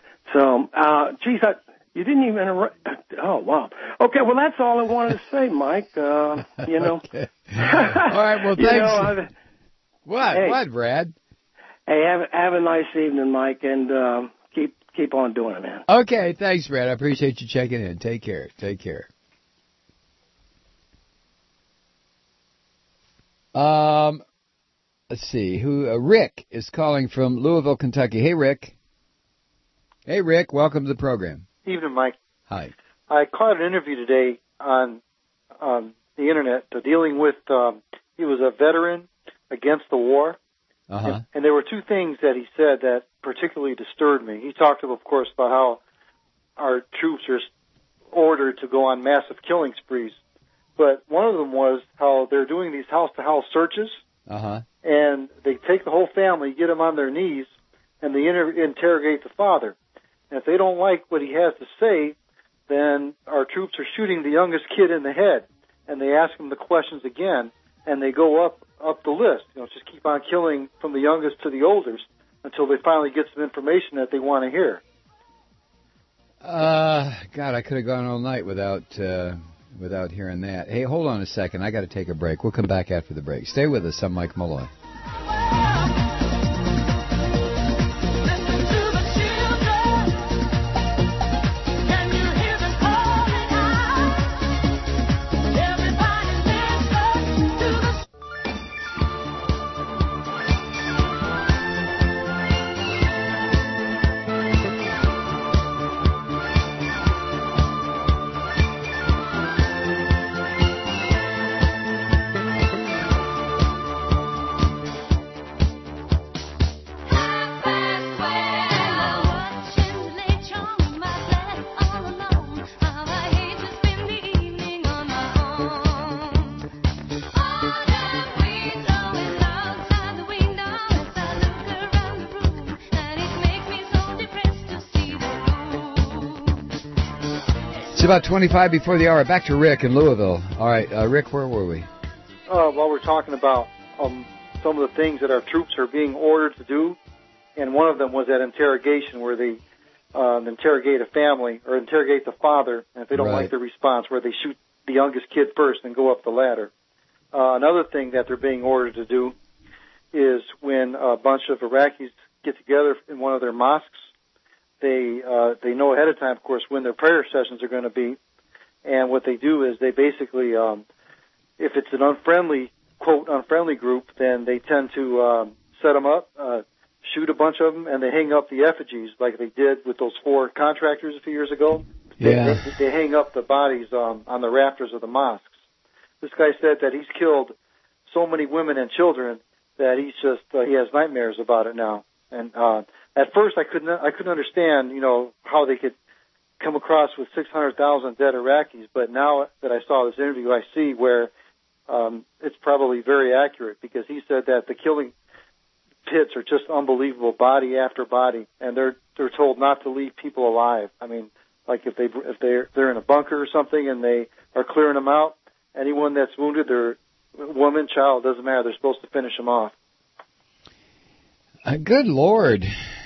So, uh, geez, I, you didn't even interrupt. Oh, wow. Okay, well, that's all I wanted to say, Mike. Uh, you know. Okay. All right. Well, You thanks. know, I- what? Hey. What, Brad? Hey, have, have a nice evening, Mike, and uh, keep keep on doing it, man. Okay. Thanks, Brad. I appreciate you checking in. Take care. Take care. Um, let's see. Who? Uh, Rick is calling from Louisville, Kentucky. Hey, Rick. Hey, Rick. Welcome to the program. Evening, Mike. Hi. I caught an interview today on on the internet uh, dealing with. Um, he was a veteran against the war, Uh-huh. and, and there were two things that he said that particularly disturbed me. He talked, of course, about how our troops are ordered to go on massive killing sprees, but one of them was how they're doing these house-to-house searches, Uh-huh. and they take the whole family, get them on their knees, and they inter- interrogate the father. And if they don't like what he has to say, then our troops are shooting the youngest kid in the head, and they ask him the questions again, and they go up up the list. You know, just keep on killing from the youngest to the oldest until they finally get some information that they want to hear. Uh, God, I could have gone all night without uh, without hearing that. Hey, hold on a second. I got to take a break. We'll come back after the break. Stay with us. I'm Mike Malloy. It's about twenty-five before the hour. Back to Rick in Louisville. All right, uh, Rick, where were we? Uh, well, we're talking about um, some of the things that our troops are being ordered to do, and one of them was that interrogation where they um, interrogate a family or interrogate the father, and if they don't Right. like the response, where they shoot the youngest kid first and go up the ladder. Uh, another thing that they're being ordered to do is when a bunch of Iraqis get together in one of their mosques, they uh, they know ahead of time, of course, when their prayer sessions are going to be, and what they do is they basically, um, if it's an unfriendly, quote, unfriendly group, then they tend to um, set them up, uh, shoot a bunch of them, and they hang up the effigies like they did with those four contractors a few years ago. They, Yeah. they, they hang up the bodies um, on the rafters of the mosques. This guy said that he's killed so many women and children that he's just uh, he has nightmares about it now. And uh, at first, I couldn't I couldn't understand, you know, how they could come across with six hundred thousand dead Iraqis. But now that I saw this interview, I see where um, it's probably very accurate, because he said that the killing pits are just unbelievable, body after body, and they're they're told not to leave people alive. I mean, like if they if they're they're in a bunker or something and they are clearing them out, anyone that's wounded, they're woman, child, doesn't matter. They're supposed to finish them off. Uh, good Lord.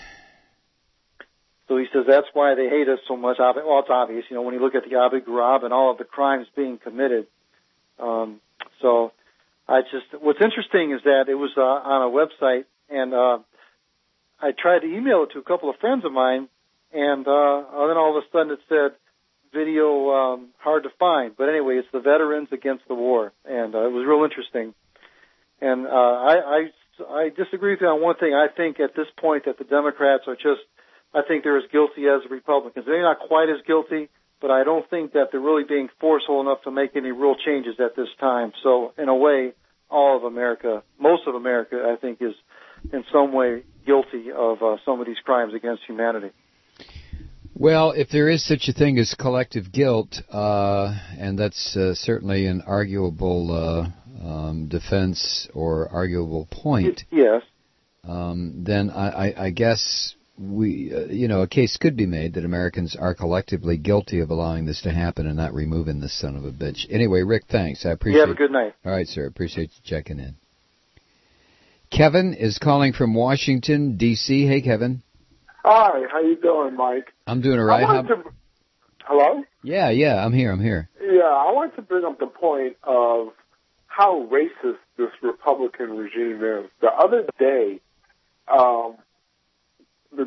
So he says that's why they hate us so much. Well, it's obvious, you know, when you look at the Abu Ghraib and all of the crimes being committed. Um, so I just, what's interesting is that it was uh, on a website, and uh, I tried to email it to a couple of friends of mine, and uh, then all of a sudden it said video um, hard to find. But anyway, it's the Veterans Against the War, and uh, it was real interesting. And uh, I, I I disagree with you on one thing. I think at this point that the Democrats are just, I think they're as guilty as the Republicans. They're not quite as guilty, but I don't think that they're really being forceful enough to make any real changes at this time. So in a way, all of America, most of America, I think, is in some way guilty of uh, some of these crimes against humanity. Well, if there is such a thing as collective guilt, uh, and that's uh, certainly an arguable uh, um, defense or arguable point, yes, um, then I, I, I guess we, uh, you know, a case could be made that Americans are collectively guilty of allowing this to happen and not removing this son of a bitch. Anyway, Rick, thanks. I appreciate it. You have a good night. All right, sir. Appreciate you checking in. Kevin is calling from Washington, D C Hey, Kevin. Hi, how you doing, Mike? I'm doing all right. I wanted How- to, hello? Yeah, yeah, I'm here, I'm here. Yeah, I want to bring up the point of how racist this Republican regime is. The other day, um, the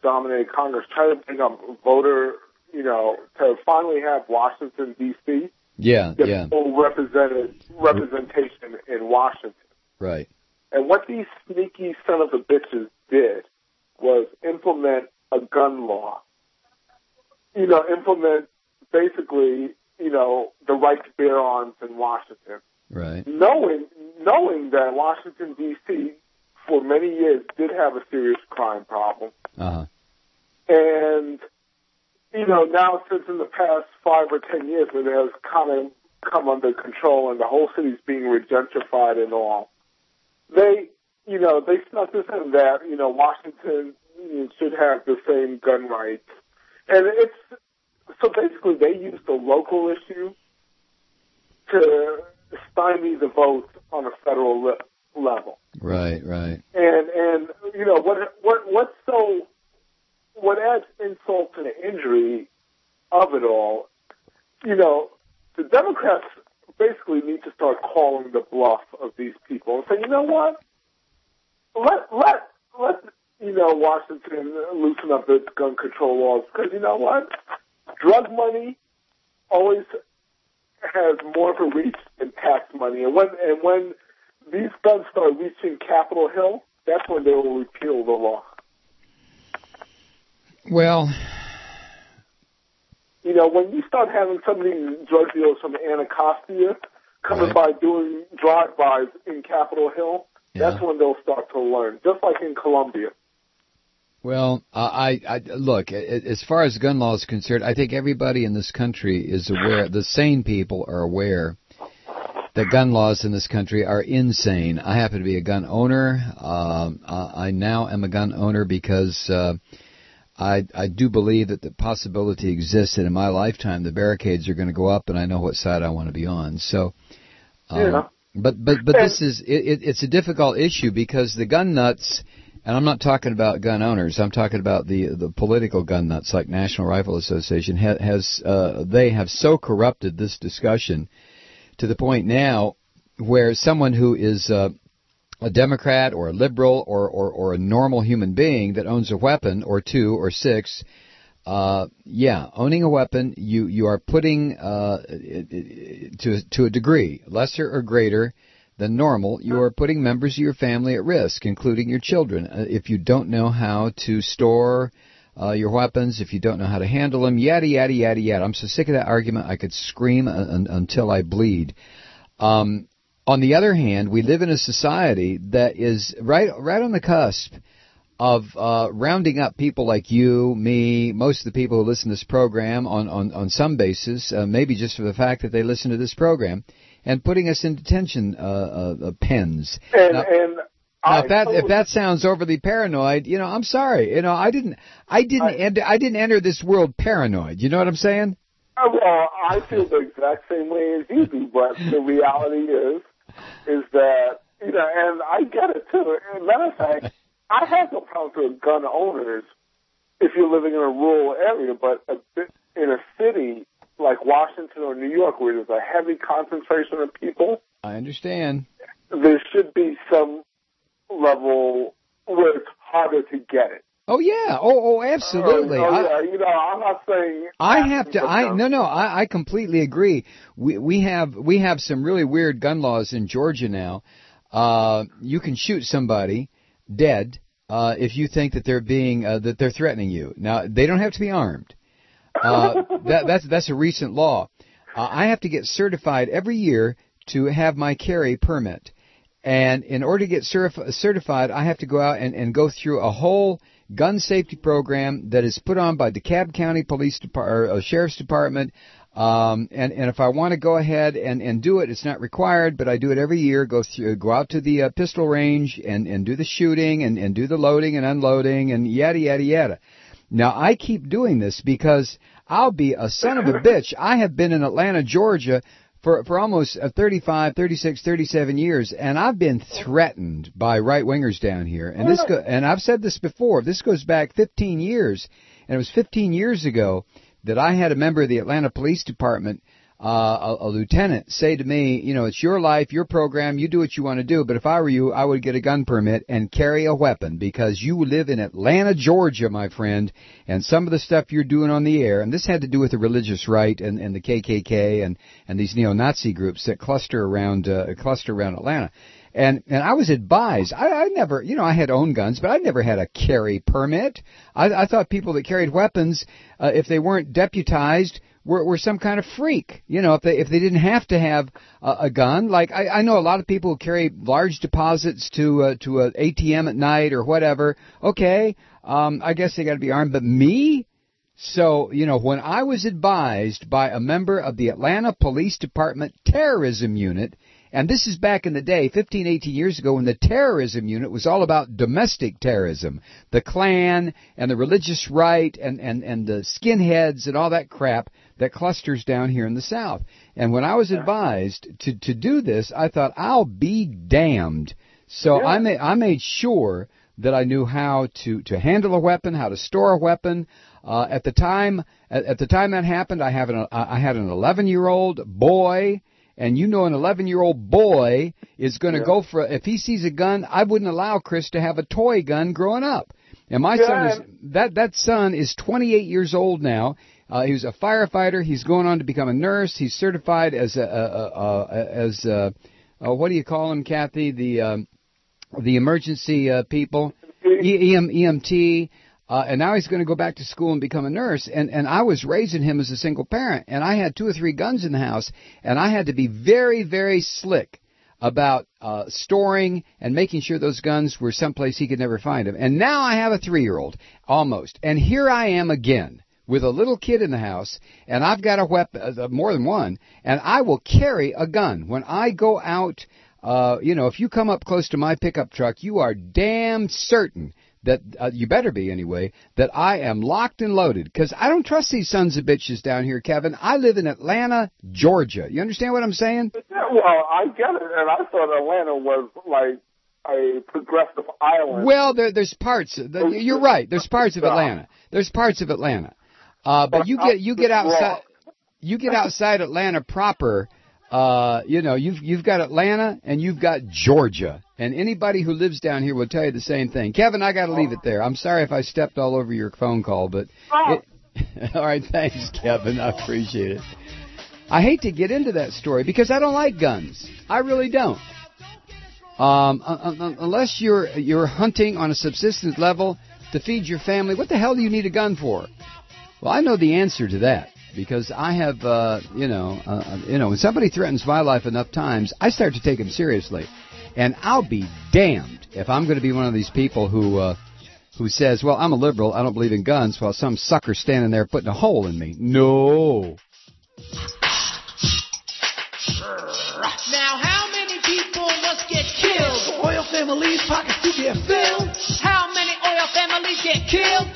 Democratic-dominated Congress tried to bring up voter, you know, to finally have Washington, D C Yeah, get yeah. full represented, representation in Washington. Right. And what these sneaky son of a bitches did was implement a gun law. You know, implement basically, you know, the right to bear arms in Washington. Right. Knowing, knowing that Washington, D C for many years did have a serious crime problem. Uh-huh. And, you know, now since in the past five or ten years it has kind of come under control and the whole city's being regentrified and all, they, you know, they snuck this in that, you know, Washington should have the same gun rights. And it's, so basically they used the local issue to stymie the vote on a federal le- level. Right, right. And, and, you know, what, what, what's so, what adds insult to the injury of it all, you know, the Democrats basically need to start calling the bluff of these people and say, you know what? Let, let, let, you know, Washington loosen up its gun control laws, because you know what? Drug money always has more of a reach than tax money. And when, and when these guns start reaching Capitol Hill, that's when they will repeal the law. Well, you know, when you start having some of these drug dealers from Anacostia coming right. by doing drive-bys in Capitol Hill, yeah. that's when they'll start to learn, just like in Colombia. Well, I, I look, as far as gun law is concerned, I think everybody in this country is aware, the sane people are aware that gun laws in this country are insane. I happen to be a gun owner. Um, I now am a gun owner because uh, I, I do believe that the possibility exists that in my lifetime the barricades are going to go up, and I know what side I want to be on. So, um, yeah. but but but this is it, it, it's a difficult issue because the gun nuts. And I'm not talking about gun owners. I'm talking about the the political gun nuts like National Rifle Association ha, has. Uh, they have so corrupted this discussion to the point now where someone who is uh, a Democrat or a liberal or, or, or a normal human being that owns a weapon or two or six, uh, yeah, owning a weapon, you you are putting uh, to to a degree, lesser or greater than normal, you are putting members of your family at risk, including your children. Uh, if you don't know how to store uh, your weapons, if you don't know how to handle them, yada, yada, yada, yada. I'm so sick of that argument, I could scream un- until I bleed. Um, on the other hand, we live in a society that is right right on the cusp of uh, rounding up people like you, me, most of the people who listen to this program on, on, on some basis, uh, maybe just for the fact that they listen to this program, and putting us in detention uh, uh, pens. And, now, and now if that totally, if that sounds overly paranoid, you know, I'm sorry. You know, I didn't I didn't I, enter I didn't enter this world paranoid. You know what I'm saying? Well, I feel the exact same way as you do, but the reality is is that you know, and I get it too. As a matter of fact, I have no problem with gun owners if you're living in a rural area, but a bit in a city like Washington or New York, where there's a heavy concentration of people. I understand. There should be some level where it's harder to get it. Oh yeah. Oh oh absolutely. Uh, oh, yeah. I, you know, I'm not saying I have to. I no no. I, I completely agree. We we have we have some really weird gun laws in Georgia now. Uh, you can shoot somebody dead uh, if you think that they're being uh, that they're threatening you. Now they don't have to be armed. Uh, that, that's that's a recent law. Uh, I have to get certified every year to have my carry permit, and in order to get certif- certified, I have to go out and, and go through a whole gun safety program that is put on by DeKalb County Police Department, or Sheriff's Department. Um, and, and if I want to go ahead and, and do it, it's not required, but I do it every year. Go through, go out to the uh, pistol range and, and do the shooting and, and do the loading and unloading and yada yada yada. Now, I keep doing this because I'll be a son of a bitch. I have been in Atlanta, Georgia for, for almost thirty-five, thirty-six, thirty-seven years, and I've been threatened by right-wingers down here. And this go, and I've said this before. This goes back fifteen years, and it was fifteen years ago that I had a member of the Atlanta Police Department uh, a, a lieutenant say to me, you know, it's your life, your program, you do what you want to do, but if I were you, I would get a gun permit and carry a weapon because you live in Atlanta, Georgia, my friend, and some of the stuff you're doing on the air, and this had to do with the religious right and, and the K K K and, and these neo-Nazi groups that cluster around uh, cluster around Atlanta. And and I was advised, I, I never, you know, I had owned guns, but I never had a carry permit. I, I thought people that carried weapons, uh, if they weren't deputized, were, were some kind of freak. You know, if they if they didn't have to have a, a gun. Like, I, I know a lot of people who carry large deposits to uh, to an A T M at night or whatever. Okay, um, I guess they got to be armed. But me? So, you know, when I was advised by a member of the Atlanta Police Department Terrorism Unit, and this is back in the day, fifteen, eighteen years ago, when the terrorism unit was all about domestic terrorism, the Klan and the religious right and, and, and the skinheads and all that crap that clusters down here in the South. And when I was advised to, to do this, I thought, I'll be damned. So yeah. I, made, I made sure that I knew how to, to handle a weapon, how to store a weapon. Uh, at the time, at, at the time that happened, I have an, I had an eleven-year-old boy. And you know an eleven-year-old boy is going to yeah. go for, if he sees a gun, I wouldn't allow Chris to have a toy gun growing up. And my yeah. son is, that, that son is twenty-eight years old now. Uh, he was a firefighter. He's going on to become a nurse. He's certified as a, a, a, a as a, a, what do you call him, Kathy? The, um, the emergency uh, people, e- EM, E M T. Uh, and now he's going to go back to school and become a nurse. And, and I was raising him as a single parent. And I had two or three guns in the house. And I had to be very, very slick about uh, storing and making sure those guns were someplace he could never find them. And now I have a three-year-old, almost. And here I am again with a little kid in the house. And I've got a weapon, uh, more than one. And I will carry a gun. When I go out, uh, you know, if you come up close to my pickup truck, you are damn certain that uh, you better be anyway, that I am locked and loaded. Because I don't trust these sons of bitches down here, Kevin. I live in Atlanta, Georgia. You understand what I'm saying? Yeah, well, I get it. And I thought Atlanta was like a progressive island. Well, there, there's parts. The, you're right. There's parts of Atlanta. There's parts of Atlanta. Uh, but you get you get outside you get outside Atlanta proper. Uh, you know, you've you've got Atlanta and you've got Georgia. And anybody who lives down here will tell you the same thing. Kevin, I got to leave it there. I'm sorry if I stepped all over your phone call, but it, all right, thanks, Kevin. I appreciate it. I hate to get into that story because I don't like guns. I really don't. Um, unless you're you're hunting on a subsistence level to feed your family, what the hell do you need a gun for? Well, I know the answer to that. Because I have, uh, you know, uh, you know, when somebody threatens my life enough times, I start to take them seriously. And I'll be damned if I'm going to be one of these people who uh, who says, well, I'm a liberal, I don't believe in guns, while some sucker's standing there putting a hole in me. No. Now, how many people must get killed? Oil families' pockets to get filled. How many oil families get killed?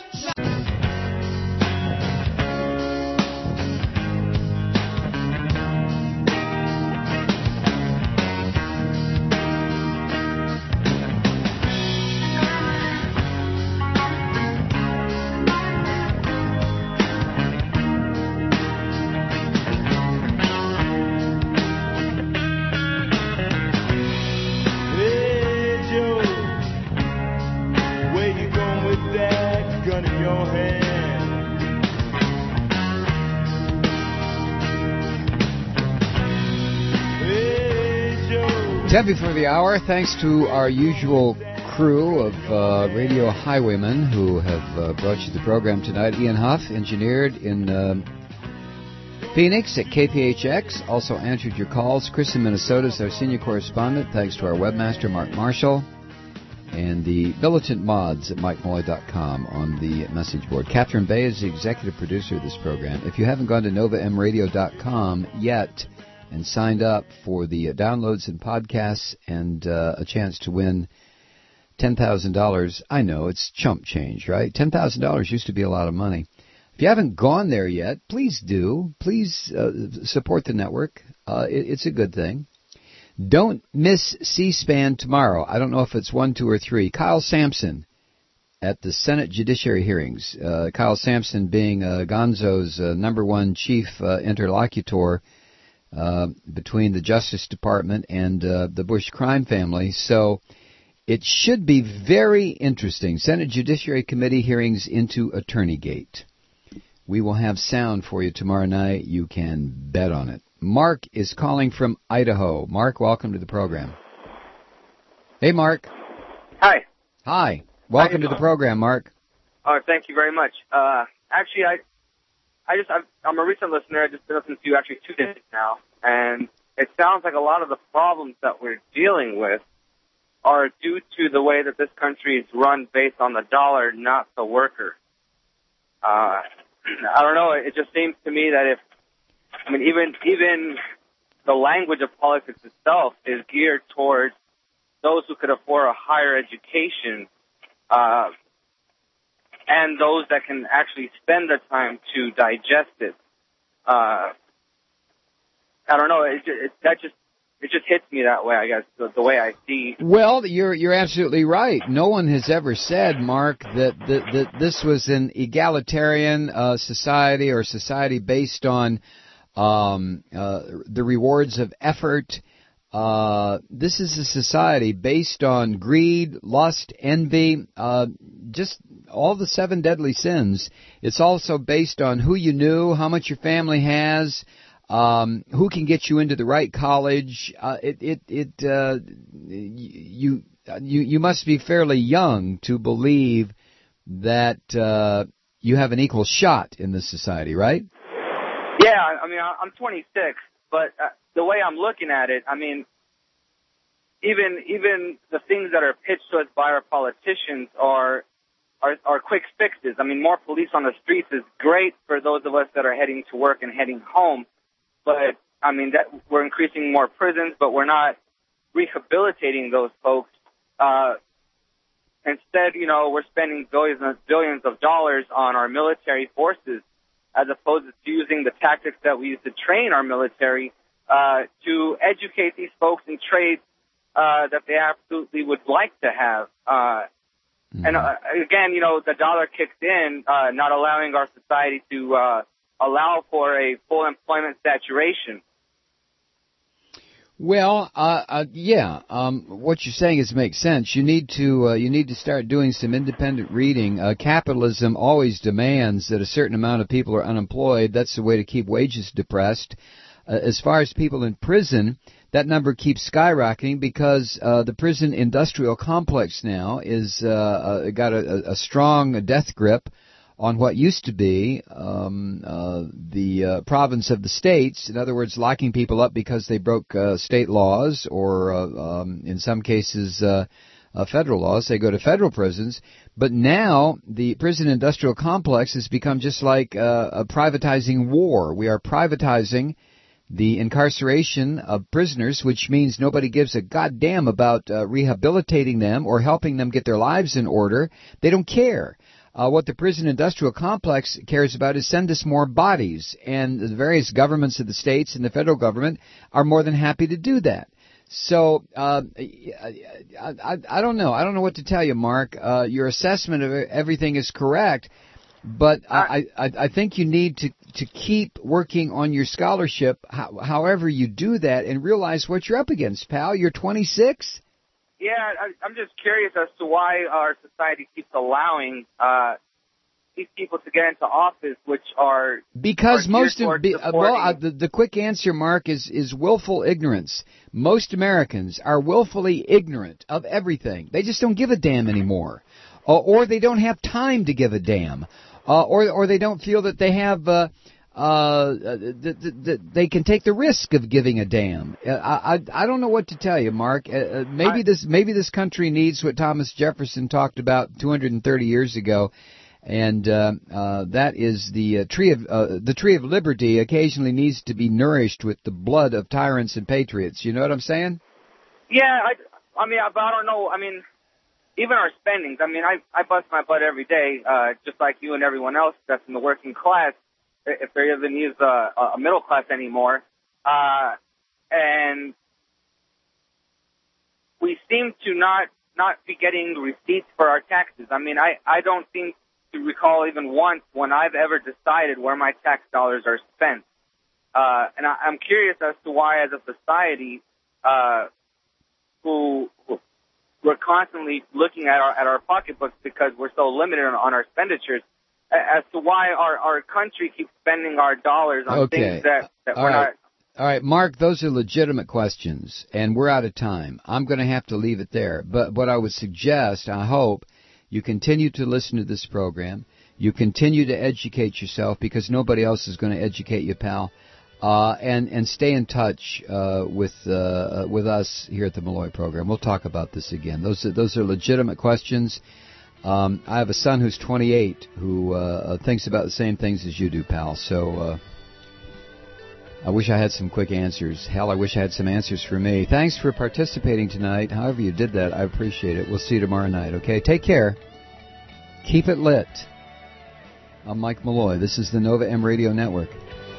ten before the hour, thanks to our usual crew of uh, radio highwaymen who have uh, brought you the program tonight. Ian Huff, engineered in uh, Phoenix at K P H X, also answered your calls. Chris in Minnesota is our senior correspondent, thanks to our webmaster, Mark Marshall, and the militant mods at mike malloy dot com on the message board. Catherine Bay is the executive producer of this program. If you haven't gone to nova m radio dot com yet and signed up for the downloads and podcasts and uh, a chance to win ten thousand dollars. I know, it's chump change, right? ten thousand dollars used to be a lot of money. If you haven't gone there yet, please do. Please uh, support the network. Uh, it, it's a good thing. Don't miss C-SPAN tomorrow. I don't know if it's one, two, or three. Kyle Sampson at the Senate Judiciary hearings. Uh, Kyle Sampson being uh, Gonzo's uh, number one chief uh, interlocutor uh, between the Justice Department and uh, the Bush crime family. So it should be very interesting. Senate Judiciary Committee hearings into Attorneygate. We will have sound for you tomorrow night. You can bet on it. Mark is calling from Idaho. Mark, welcome to the program. Hey, Mark. Hi. Hi. Welcome Hi. to the program, Mark. Oh, thank you very much. Uh, actually, I, I just, I'm, I'm a recent listener. I've just been listening to you actually two days now, and it sounds like a lot of the problems that we're dealing with are due to the way that this country is run based on the dollar, not the worker. Uh, I don't know. It just seems to me that if, I mean, even even the language of politics itself is geared towards those who could afford a higher education, uh, and those that can actually spend the time to digest it. Uh, I don't know. It, it, that just it just hits me that way. I guess the, the way I see. Well, you're you're absolutely right. No one has ever said, Mark, that that, that this was an egalitarian uh, society or society based on um, uh, the rewards of effort. Uh, this is a society based on greed, lust, envy, uh, just all the seven deadly sins. It's also based on who you knew, how much your family has, um, who can get you into the right college. Uh, it, it, it, uh, you, you, you must be fairly young to believe that, uh, you have an equal shot in this society, right? Yeah, I mean, I'm twenty-six, but uh, the way I'm looking at it, I mean, even even the things that are pitched to us by our politicians are are, are quick fixes. I mean, more police on the streets is great for those of us that are heading to work and heading home, but I mean, that we're increasing more prisons, but we're not rehabilitating those folks. Uh, instead, you know, we're spending billions and billions of dollars on our military forces, as opposed to using the tactics that we use to train our military uh, to educate these folks in trades uh, that they absolutely would like to have. Uh, mm-hmm. And uh, again, you know, the dollar kicked in, uh, not allowing our society to uh, allow for a full employment saturation. Well, uh, uh, yeah. Um, what you're saying is makes sense. You need to uh, you need to start doing some independent reading. Uh, capitalism always demands that a certain amount of people are unemployed. That's the way to keep wages depressed. Uh, as far as people in prison, that number keeps skyrocketing because uh, the prison industrial complex now is uh, uh, got a, a strong death grip on what used to be um, uh, the uh, province of the states. In other words, locking people up because they broke uh, state laws or, uh, um, in some cases, uh, uh, federal laws. They go to federal prisons. But now the prison industrial complex has become just like uh, a privatizing war. We are privatizing the incarceration of prisoners, which means nobody gives a goddamn about uh, rehabilitating them or helping them get their lives in order. They don't care. Uh, what the prison industrial complex cares about is send us more bodies, and the various governments of the states and the federal government are more than happy to do that. So, uh, I, I, I don't know. I don't know what to tell you, Mark. Uh, your assessment of everything is correct, but I, I, I think you need to, to keep working on your scholarship, how, however you do that, and realize what you're up against, pal. You're twenty-six? Yeah, I, I'm just curious as to why our society keeps allowing uh, these people to get into office, which are because are most of be, uh, well, uh, supporting- the, the quick answer, Mark, is is willful ignorance. Most Americans are willfully ignorant of everything. They just don't give a damn anymore, uh, or they don't have time to give a damn, uh, or or they don't feel that they have. Uh, Uh, th- th- th- they can take the risk of giving a damn. Uh, I, I I don't know what to tell you, Mark. Uh, uh, maybe I, this maybe this country needs what Thomas Jefferson talked about two hundred thirty years ago, and uh, uh, that is the uh, tree of uh, the tree of liberty. Occasionally needs to be nourished with the blood of tyrants and patriots. You know what I'm saying? Yeah, I I mean, but I don't know. I mean, even our spendings. I mean, I I bust my butt every day, uh, just like you and everyone else that's in the working class. If there even is a, a middle class anymore, uh, and we seem to not not be getting receipts for our taxes. I mean, I, I don't seem to recall even once when I've ever decided where my tax dollars are spent. Uh, and I, I'm curious as to why, as a society, uh, who, who we're constantly looking at our at our pocketbooks because we're so limited on, on our expenditures, as to why our, our country keeps spending our dollars on Okay. things that, that All we're right. not. All right, Mark, those are legitimate questions, and we're out of time. I'm going to have to leave it there. But what I would suggest, I hope, you continue to listen to this program. You continue to educate yourself because nobody else is going to educate you, pal. Uh, and, and stay in touch uh, with uh, with us here at the Malloy program. We'll talk about this again. Those are, those are legitimate questions. Um, I have a son who's twenty-eight who uh, thinks about the same things as you do, pal. So uh, I wish I had some quick answers. Hell, I wish I had some answers for me. Thanks for participating tonight. However you did that, I appreciate it. We'll see you tomorrow night, okay? Take care. Keep it lit. I'm Mike Malloy. This is the Nova M Radio Network.